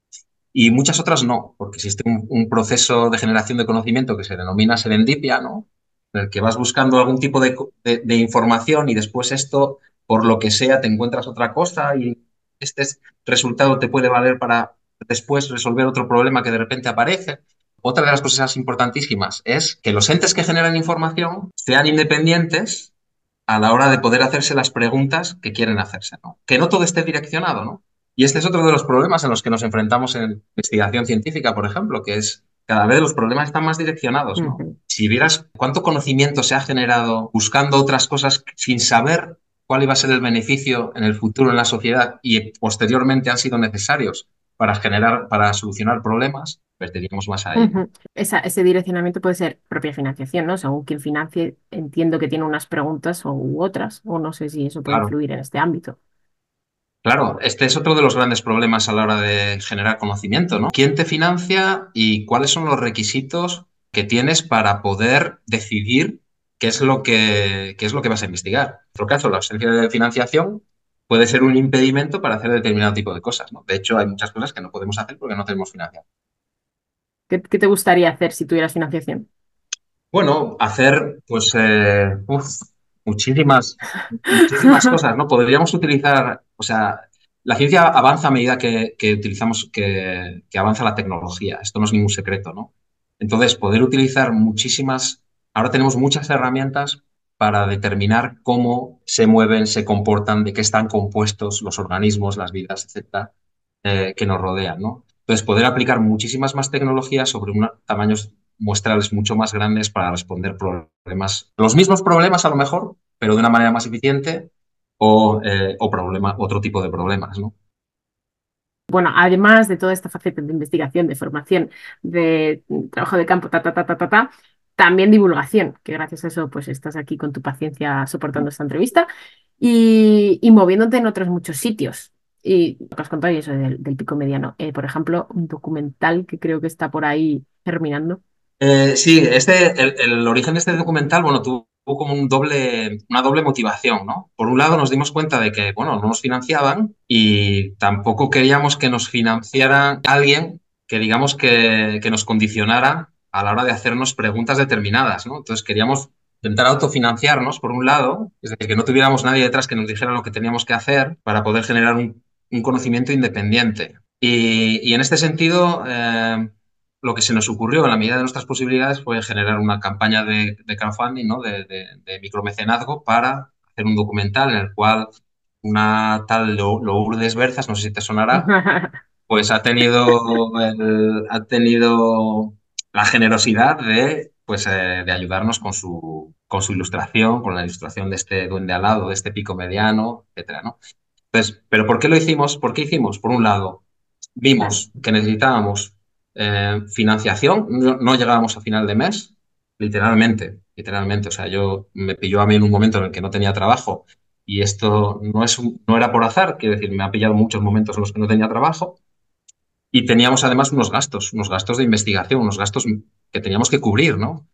y muchas otras no, porque existe un, un proceso de generación de conocimiento que se denomina serendipia, ¿no? En el que vas buscando algún tipo de, co- de- de información y después esto, por lo que sea, te encuentras otra cosa y este es- resultado te puede valer para después resolver otro problema que de repente aparece. Otra de las cosas importantísimas es que los entes que generan información sean independientes a la hora de poder hacerse las preguntas que quieren hacerse, ¿no? Que no todo esté direccionado, ¿no? Y este es otro de los problemas en los que nos enfrentamos en investigación científica, por ejemplo, que es cada vez los problemas están más direccionados, ¿no? Ujú. Si vieras cuánto conocimiento se ha generado buscando otras cosas sin saber cuál iba a ser el beneficio en el futuro en la sociedad y posteriormente han sido necesarios para generar, para solucionar problemas, perderíamos más a ello. Ujú. Esa- ese direccionamiento puede ser propia financiación, ¿no? Según quien financie, entiendo que tiene unas preguntas o, u otras, o no sé si eso puede Claro. influir en este ámbito. Claro, este es otro de los grandes problemas a la hora de generar conocimiento, ¿no? ¿Quién te financia y cuáles son los requisitos que tienes para poder decidir qué es lo que, qué es lo que vas a investigar? En nuestro caso, la ausencia de financiación puede ser un impedimento para hacer determinado tipo de cosas, ¿no? De hecho, hay muchas cosas que no podemos hacer porque no tenemos financiación. ¿Qué, qué te gustaría hacer si tuvieras financiación? Bueno, hacer pues eh, uf, muchísimas, muchísimas cosas, ¿no? Podríamos utilizar, o sea, la ciencia avanza a medida que, que utilizamos, que, que avanza la tecnología. Esto no es ningún secreto, ¿no? Entonces, poder utilizar muchísimas, ahora tenemos muchas herramientas para determinar cómo se mueven, se comportan, de qué están compuestos los organismos, las vidas, etcétera, eh, que nos rodean, ¿no? Entonces, poder aplicar muchísimas más tecnologías sobre una- tamaños muestrales mucho más grandes para responder problemas, los mismos problemas a lo mejor, pero de una manera más eficiente o, eh, o problema, otro tipo de problemas, ¿no? Bueno, además de toda esta faceta de investigación, de formación, de mm, trabajo de campo, ta, ta, ta, ta, ta, ta, también divulgación, que gracias a eso pues estás aquí con tu paciencia soportando esta entrevista y, y moviéndote en otros muchos sitios. Y lo que has contado y eso del, del pico mediano. Eh, por ejemplo, un documental que creo que está por ahí terminando. Eh, sí, este, el, el origen de este documental, bueno, tuvo como un doble, una doble motivación, ¿no? Por un lado nos dimos cuenta de que, bueno, no nos financiaban y tampoco queríamos que nos financiara alguien que, digamos, que, que nos condicionara a la hora de hacernos preguntas determinadas, ¿no? Entonces queríamos intentar autofinanciarnos, por un lado, es decir, que no tuviéramos nadie detrás que nos dijera lo que teníamos que hacer para poder generar un, un conocimiento independiente. Y, y en este sentido, eh, lo que se nos ocurrió en la medida de nuestras posibilidades fue generar una campaña de, de crowdfunding, ¿no? de, de, de micromecenazgo para hacer un documental en el cual una tal Lo- Lourdes Berzas, no sé si te sonará, pues ha tenido, el- ha tenido la generosidad de, pues, eh, de ayudarnos con su, con su ilustración, con la ilustración de este duende alado, de este pico mediano, etcétera, ¿no? Entonces, ¿pero por qué lo hicimos? ¿Por qué hicimos? Por un lado, Claro. vimos que necesitábamos eh, financiación, no, no llegábamos a final de mes, literalmente, literalmente. O sea, yo me pilló a mí en un momento en el que no tenía trabajo y esto no, es un- no era por azar, quiero decir, me ha pillado muchos momentos en los que no tenía trabajo y teníamos además unos gastos, unos gastos de investigación, unos gastos que teníamos que cubrir, ¿no?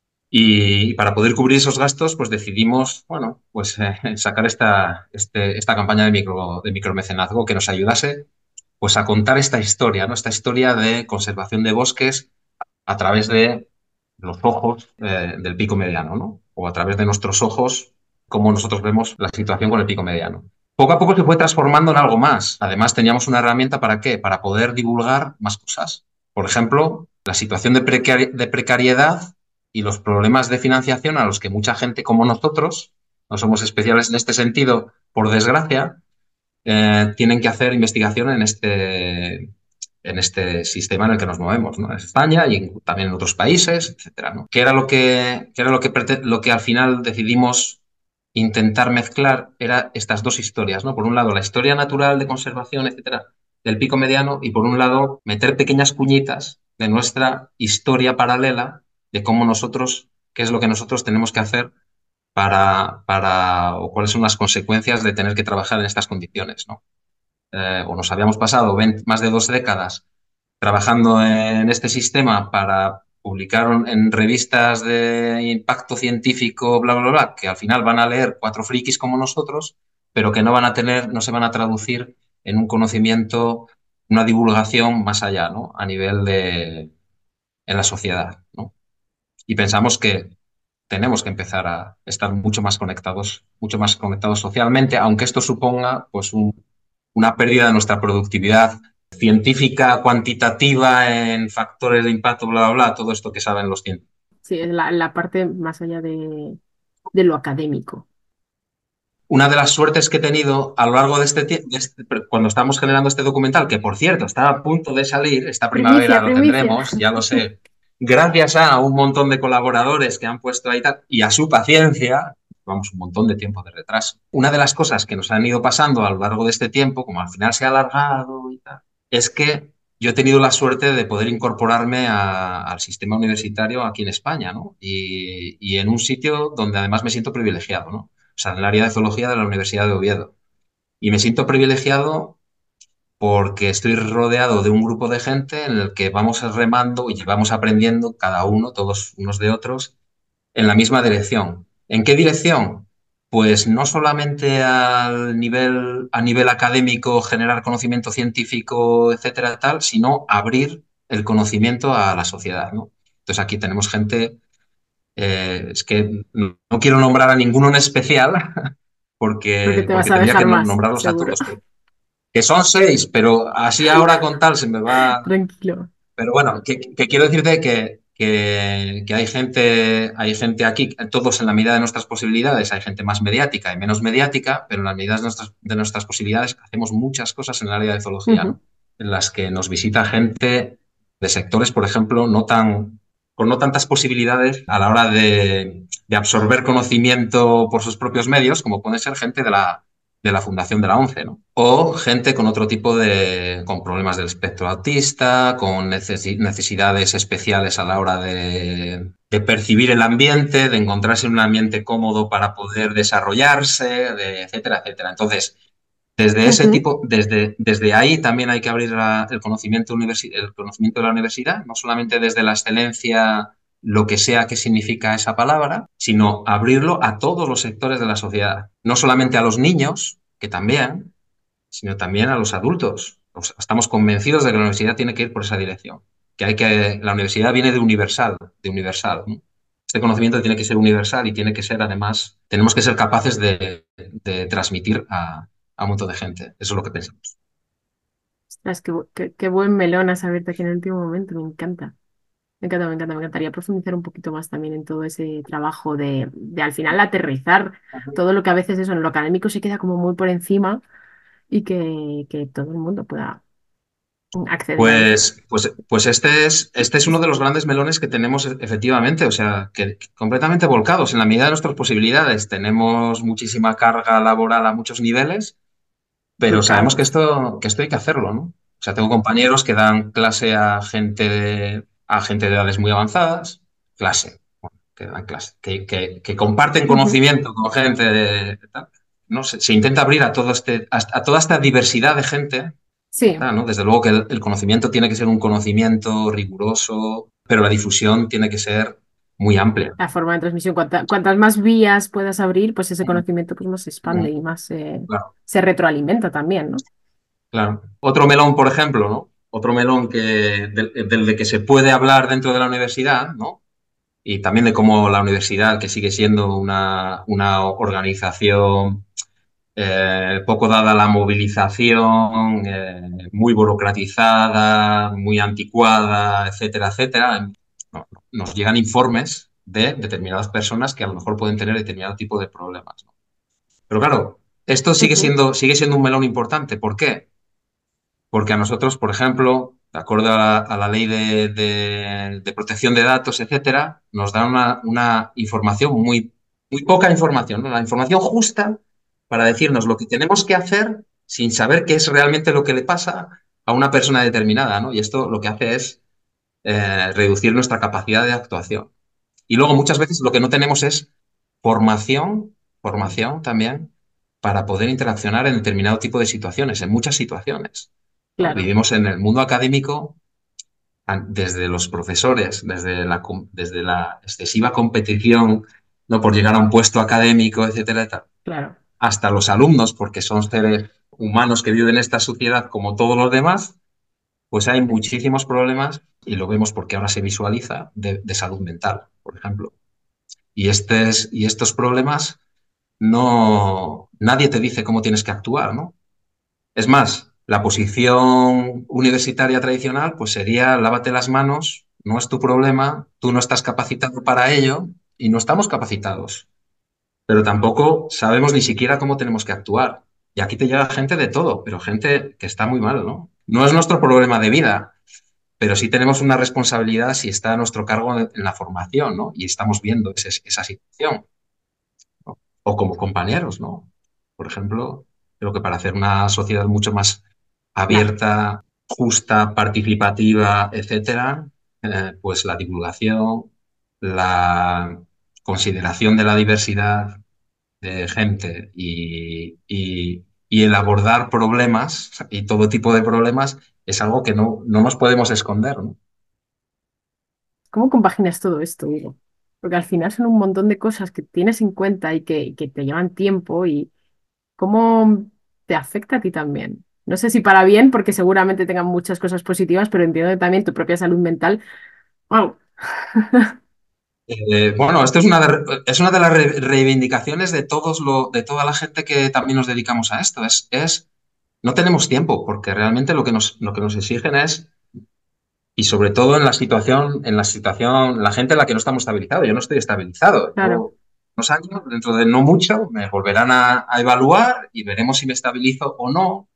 Y para poder cubrir esos gastos, pues decidimos, bueno, pues eh, sacar esta, este- esta campaña de micro, de micromecenazgo que nos ayudase, pues a contar esta historia, ¿no? Esta historia de conservación de bosques a través de los ojos eh, del pico mediano, ¿no? O a través de nuestros ojos, cómo nosotros vemos la situación con el pico mediano. Poco a poco se fue transformando en algo más. Además, teníamos una herramienta para qué? Para poder divulgar más cosas. Por ejemplo, la situación de, precari de precariedad y los problemas de financiación a los que mucha gente como nosotros, no somos especiales en este sentido, por desgracia, eh, tienen que hacer investigación en este, en este sistema en el que nos movemos, ¿no? En España y en- también en otros países, etcétera, ¿no? ¿Qué era lo que, qué era lo que, prete- lo que al final decidimos intentar mezclar? Era estas dos historias, ¿no? Por un lado, la historia natural de conservación, etcétera, del pico mediano y por un lado, meter pequeñas cuñitas de nuestra historia paralela de cómo nosotros, qué es lo que nosotros tenemos que hacer para, para, o cuáles son las consecuencias de tener que trabajar en estas condiciones, ¿no? Eh, o nos habíamos pasado veinte más de dos décadas trabajando en este sistema para publicar en revistas de impacto científico, bla, bla, bla, que al final van a leer cuatro frikis como nosotros, pero que no van a tener, no se van a traducir en un conocimiento, una divulgación más allá, ¿no? A nivel de, en la sociedad, ¿no? Y pensamos que tenemos que empezar a estar mucho más conectados, mucho más conectados socialmente, aunque esto suponga pues un- una pérdida de nuestra productividad científica, cuantitativa, en factores de impacto, bla, bla, bla, todo esto que saben los científicos. Sí, es la, la parte más allá de, de lo académico. Una de las suertes que he tenido a lo largo de este tiempo, cuando estamos generando este documental, que por cierto está a punto de salir, esta primavera Primicia, lo primicia. tendremos, ya lo sé, gracias a un montón de colaboradores que han puesto ahí tal, y a su paciencia, vamos, un montón de tiempo de retraso. Una de las cosas que nos han ido pasando a lo largo de este tiempo, como al final se ha alargado y tal, es que yo he tenido la suerte de poder incorporarme a- al sistema universitario aquí en España, ¿no? Y, y en un sitio donde además me siento privilegiado, ¿no? O sea, en el área de zoología de la Universidad de Oviedo. Y me siento privilegiado porque estoy rodeado de un grupo de gente en el que vamos remando y vamos aprendiendo cada uno, todos unos de otros, en la misma dirección. ¿En qué dirección? Pues no solamente al nivel, a nivel académico, generar conocimiento científico, etcétera, tal, sino abrir el conocimiento a la sociedad, ¿no? Entonces aquí tenemos gente, eh, es que no, no quiero nombrar a ninguno en especial, Porque porque, te vas porque a tendría que dejar no- más, nombrarlos a seguro. todos, que, que son seis, pero así ahora con tal se me va. Tranquilo. Pero bueno, que, que quiero decirte que, que, que hay gente, hay gente aquí, todos en la medida de nuestras posibilidades, hay gente más mediática y menos mediática, pero en la medida de nuestras, de nuestras posibilidades hacemos muchas cosas en el área de zoología, Ujú, ¿no? En las que nos visita gente de sectores, por ejemplo, no tan, con no tantas posibilidades a la hora de, de absorber conocimiento por sus propios medios, como puede ser gente de la, de la Fundación de la ONCE, ¿no? O gente con otro tipo de, con problemas del espectro autista, con necesi- necesidades especiales a la hora de, de percibir el ambiente, de encontrarse en un ambiente cómodo para poder desarrollarse, de, etcétera, etcétera. Entonces, desde ese ujú, tipo, desde, desde ahí también hay que abrir la- el conocimiento, universi- el conocimiento de la universidad, no solamente desde la excelencia, lo que sea que significa esa palabra, sino abrirlo a todos los sectores de la sociedad, no solamente a los niños, que también, sino también a los adultos. O sea, estamos convencidos de que la universidad tiene que ir por esa dirección, que hay que, la universidad viene de universal, de universal, ¿no? Este conocimiento tiene que ser universal y tiene que ser, además, tenemos que ser capaces de, de transmitir a, a un montón de gente. Eso es lo que pensamos. Ostras, qué, bu- qué- qué buen melón has abierto aquí en el último momento, me encanta. Me encanta, me encanta, me encantaría profundizar un poquito más también en todo ese trabajo de, de al final aterrizar todo lo que a veces eso en lo académico se queda como muy por encima y que, que todo el mundo pueda acceder a ello. Pues, pues, pues este es, este es uno de los grandes melones que tenemos e- efectivamente, o sea, que, que completamente volcados en la medida de nuestras posibilidades. Tenemos muchísima carga laboral a muchos niveles, pero Brutal. sabemos que esto, que esto hay que hacerlo, ¿no? O sea, tengo compañeros que dan clase a gente de, a gente de edades muy avanzadas, clase, bueno, que dan clase, que, que, que comparten Ujú. conocimiento con gente de, tal. No sé, se intenta abrir a todo este, a, a toda esta diversidad de gente, Sí, tal, ¿no? Desde luego que el, el conocimiento tiene que ser un conocimiento riguroso, pero la difusión tiene que ser muy amplia. la forma de transmisión, cuanta- cuantas más vías puedas abrir, pues ese Ujú, conocimiento pues más se expande ujú, y más eh, claro. se retroalimenta también, ¿no? Claro. Otro melón, por ejemplo, ¿no? Otro melón que, del, del de que se puede hablar dentro de la universidad, ¿no? Y también de cómo la universidad, que sigue siendo una, una organización eh, poco dada a la movilización, eh, muy burocratizada, muy anticuada, etcétera, etcétera, no, nos llegan informes de determinadas personas que a lo mejor pueden tener determinado tipo de problemas, ¿no? Pero claro, esto sigue Ujú, siendo, sigue siendo un melón importante. ¿Por qué? Porque a nosotros, por ejemplo, de acuerdo a la, a la ley de, de- de protección de datos, etcétera, nos dan una, una información muy, muy poca información, ¿no? La información justa para decirnos lo que tenemos que hacer sin saber qué es realmente lo que le pasa a una persona determinada, ¿no? Y esto lo que hace es eh, reducir nuestra capacidad de actuación. Y luego muchas veces lo que no tenemos es formación, formación también para poder interaccionar en determinado tipo de situaciones, en muchas situaciones, ¿no? claro, Vivimos en el mundo académico an- desde los profesores, desde la, com- desde la excesiva competición, ¿no? Por llegar a un puesto académico, etcétera, y tal, claro. hasta los alumnos, porque son seres humanos que viven en esta sociedad como todos los demás, pues hay muchísimos problemas y lo vemos porque ahora se visualiza de, de salud mental, por ejemplo. Y, estes- y estos problemas no, nadie te dice cómo tienes que actuar, ¿no? Es más, la posición universitaria tradicional pues sería lávate las manos, no es tu problema, tú no estás capacitado para ello y no estamos capacitados, pero tampoco sabemos ni siquiera cómo tenemos que actuar. Y aquí te llega gente de todo, pero gente que está muy mal, ¿no? No es nuestro problema de vida, pero sí tenemos una responsabilidad si está a nuestro cargo en la formación, ¿no? Y estamos viendo ese- esa situación, ¿no? O como compañeros, ¿no? Por ejemplo, creo que para hacer una sociedad mucho más Claro, abierta, justa, participativa, etcétera, eh, pues la divulgación, la consideración de la diversidad de gente y, y- y el abordar problemas y todo tipo de problemas es algo que no, no nos podemos esconder, ¿no? ¿cómo compaginas todo esto, Hugo? Porque al final son un montón de cosas que tienes en cuenta y que, que te llevan tiempo y cómo te afecta a ti también. No sé si para bien, porque seguramente tengan muchas cosas positivas, pero entiendo que también tu propia salud mental. ¡Wow! Eh, bueno, esto es una de, es una de las re- reivindicaciones de todos lo, de toda la gente que también nos dedicamos a esto. Es, es, no tenemos tiempo, porque realmente lo que nos, lo que nos exigen es y sobre todo en la situación, en la situación, la gente en la que no estamos estabilizados. Yo no estoy estabilizado. Claro. Yo, unos años, dentro de no mucho, me volverán a, a evaluar y veremos si me estabilizo o no,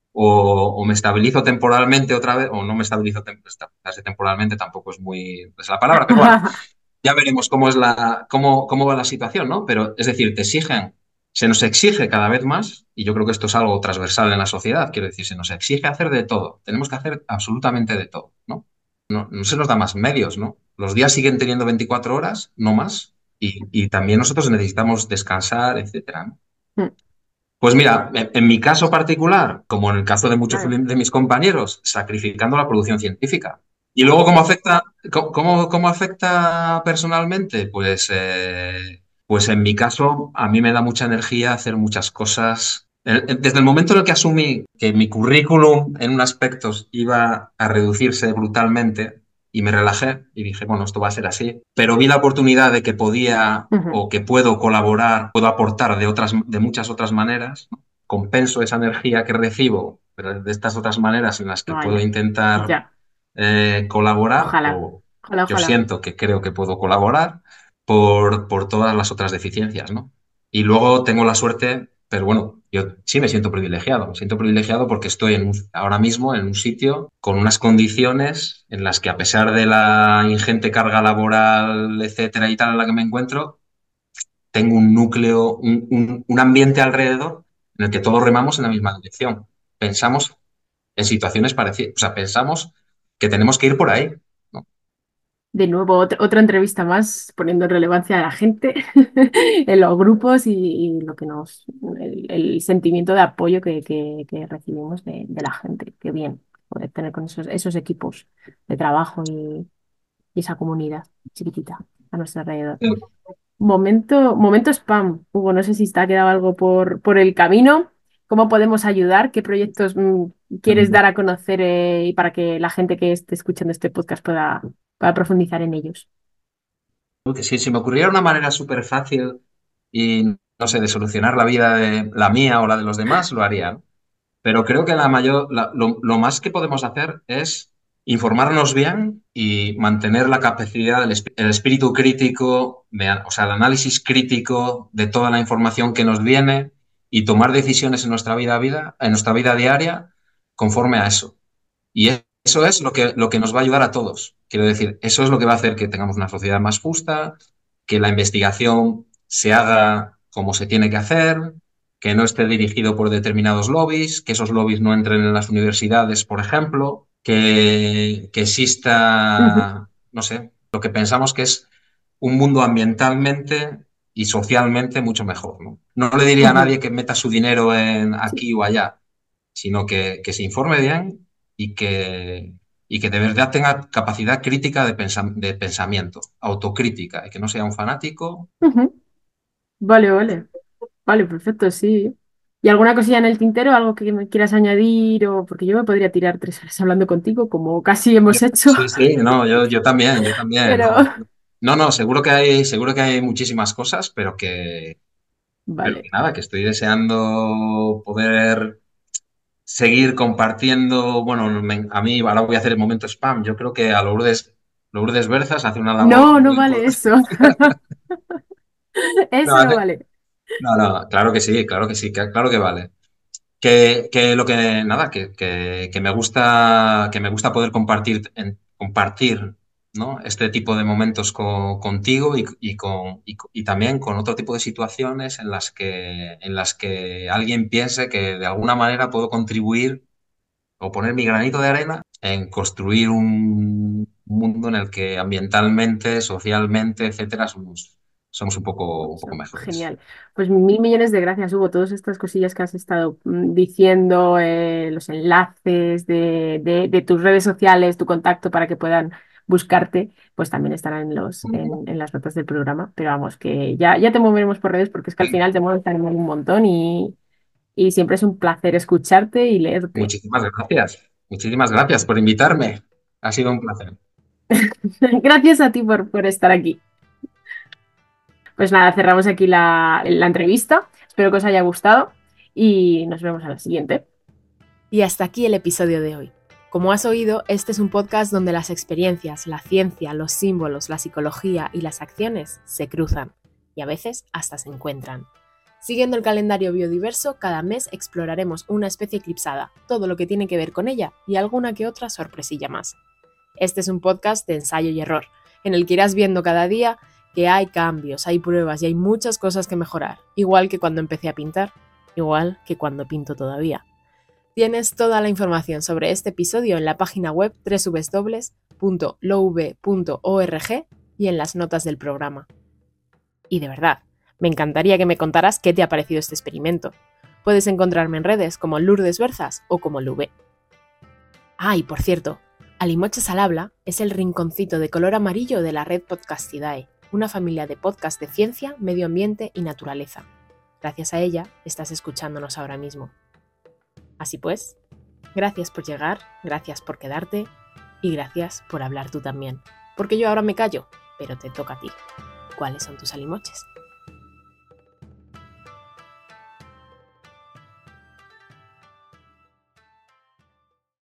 o, o me estabilizo temporalmente otra vez, o no me estabilizo tem- estabilizarse temporalmente, tampoco es muy, es la palabra, pero bueno, ya veremos cómo es la, cómo, cómo va la situación, ¿no? Pero es decir, te exigen, se nos exige cada vez más, y yo creo que esto es algo transversal en la sociedad, quiero decir, se nos exige hacer de todo, tenemos que hacer absolutamente de todo, ¿no? No, no se nos da más medios, ¿no? Los días siguen teniendo veinticuatro horas, no más, y, y también nosotros necesitamos descansar, etcétera, ¿no? Mm, Pues mira, en, en mi caso particular, como en el caso de muchos claro. de mis compañeros, sacrificando la producción científica. Y luego, ¿cómo afecta, cómo, cómo- cómo afecta personalmente? Pues, eh, pues en mi caso, a mí me da mucha energía hacer muchas cosas. El- el- Desde el momento en el que asumí que mi currículum en un aspecto iba a reducirse brutalmente y me relajé y dije, bueno, esto va a ser así, pero vi la oportunidad de que podía Ujú. o que puedo colaborar, puedo aportar de otras, de muchas otras maneras, ¿no? Compenso esa energía que recibo, pero de estas otras maneras en las que puedo Vaya. intentar Ya. eh, colaborar, Ojalá. o Ojalá, yo ojalá. siento que creo que puedo colaborar por, por todas las otras deficiencias, ¿no? Y luego tengo la suerte, pero bueno, yo sí me siento privilegiado, me siento privilegiado porque estoy en un- ahora mismo en un sitio con unas condiciones en las que a pesar de la ingente carga laboral, etcétera y tal en la que me encuentro, tengo un núcleo, un, un- un ambiente alrededor en el que todos remamos en la misma dirección. Pensamos en situaciones parecidas, o sea, pensamos que tenemos que ir por ahí, ¿no? De nuevo, otra, otra entrevista más poniendo en relevancia a la gente en los grupos y, y lo que nos, el, el sentimiento de apoyo que, que- que recibimos de, de la gente. Qué bien poder tener con esos, esos equipos de trabajo y, y esa comunidad chiquitita a nuestro alrededor. Momento, momento spam. Hugo, no sé si te ha quedado algo por, por el camino. ¿Cómo podemos ayudar? ¿Qué proyectos mm, quieres dar a conocer eh, y para que la gente que esté escuchando este podcast pueda, pueda profundizar en ellos? Que si, si me ocurriera una manera súper fácil y, no sé, de solucionar la vida de la mía o la de los demás, lo haría, ¿no? Pero creo que la mayor, la- lo, lo más que podemos hacer es informarnos bien y mantener la capacidad, el, esp- el espíritu crítico, de a- o sea, el análisis crítico de toda la información que nos viene y tomar decisiones en nuestra vida, vida, en nuestra vida diaria conforme a eso. Y e- eso es lo que, lo que nos va a ayudar a todos. Quiero decir, eso es lo que va a hacer que tengamos una sociedad más justa, que la investigación se haga como se tiene que hacer, que no esté dirigido por determinados lobbies, que esos lobbies no entren en las universidades, por ejemplo, que, que Ujú, exista, no sé, lo que pensamos que es un mundo ambientalmente y socialmente mucho mejor, ¿no? No le diría a ujú. nadie que meta su dinero en Sí. aquí o allá, sino que, que se informe bien y que, y que de verdad tenga capacidad crítica de, pensa- de pensamiento, autocrítica, y que no sea un fanático. Ujú. Vale, vale. Vale, perfecto, sí. ¿Y alguna cosilla en el tintero, algo que me quieras añadir? O porque yo me podría tirar tres horas hablando contigo, como casi Yo- hemos hecho. sí, sí, no, yo, yo también, yo también, Pero, no. No, no, seguro que hay, seguro que hay muchísimas cosas, pero que, pero que vale. nada, que estoy deseando poder seguir compartiendo. Bueno, me- a mí ahora voy a hacer el momento spam. Yo creo que a Lourdes, Lourdes Berzas hace una labor No, no muy vale importante. eso. No, Eso no hace- vale. no, no, claro que sí, claro que sí, que- claro que vale. Que, que lo que, nada, que, que- que me gusta, que me gusta poder compartir, en- compartir, ¿no? Este tipo de momentos co- contigo y, y con, y, co- y también con otro tipo de situaciones en las que, en las que alguien piense que de alguna manera puedo contribuir o poner mi granito de arena en construir un mundo en el que ambientalmente, socialmente, etcétera, somos, somos un poco, un poco Eso, mejores. genial. Pues mil millones de gracias, Hugo. Todas estas cosillas que has estado mm, diciendo, eh, los enlaces de, de- de tus redes sociales, tu contacto para que puedan buscarte, pues también estarán en los, en, en las notas del programa. Pero vamos, que ya, ya te moveremos por redes porque es que al final te mueves también un montón y, y siempre es un placer escucharte y leerte. Muchísimas gracias. Muchísimas gracias por invitarme. Ha sido un placer. Gracias a ti por, por estar aquí. Pues nada, cerramos aquí la, la entrevista. Espero que os haya gustado y nos vemos a la siguiente. Y hasta aquí el episodio de hoy. Como has oído, este es un podcast donde las experiencias, la ciencia, los símbolos, la psicología y las acciones se cruzan y a veces hasta se encuentran. Siguiendo el calendario biodiverso, cada mes exploraremos una especie eclipsada, todo lo que tiene que ver con ella y alguna que otra sorpresilla más. Este es un podcast de ensayo y error, en el que irás viendo cada día que hay cambios, hay pruebas y hay muchas cosas que mejorar, igual que cuando empecé a pintar, igual que cuando pinto todavía. Tienes toda la información sobre este episodio en la página web doble u doble u doble u punto louv punto org y en las notas del programa. Y de verdad, me encantaría que me contaras qué te ha parecido este experimento. Puedes encontrarme en redes como Lourdes Berzas o como Louv. Ah, y por cierto, Alimoches al Habla es el rinconcito de color amarillo de la red Podcastidae, una familia de podcasts de ciencia, medio ambiente y naturaleza. Gracias a ella estás escuchándonos ahora mismo. Así pues, gracias por llegar, gracias por quedarte y gracias por hablar tú también. Porque yo ahora me callo, pero te toca a ti. ¿Cuáles son tus alimoches?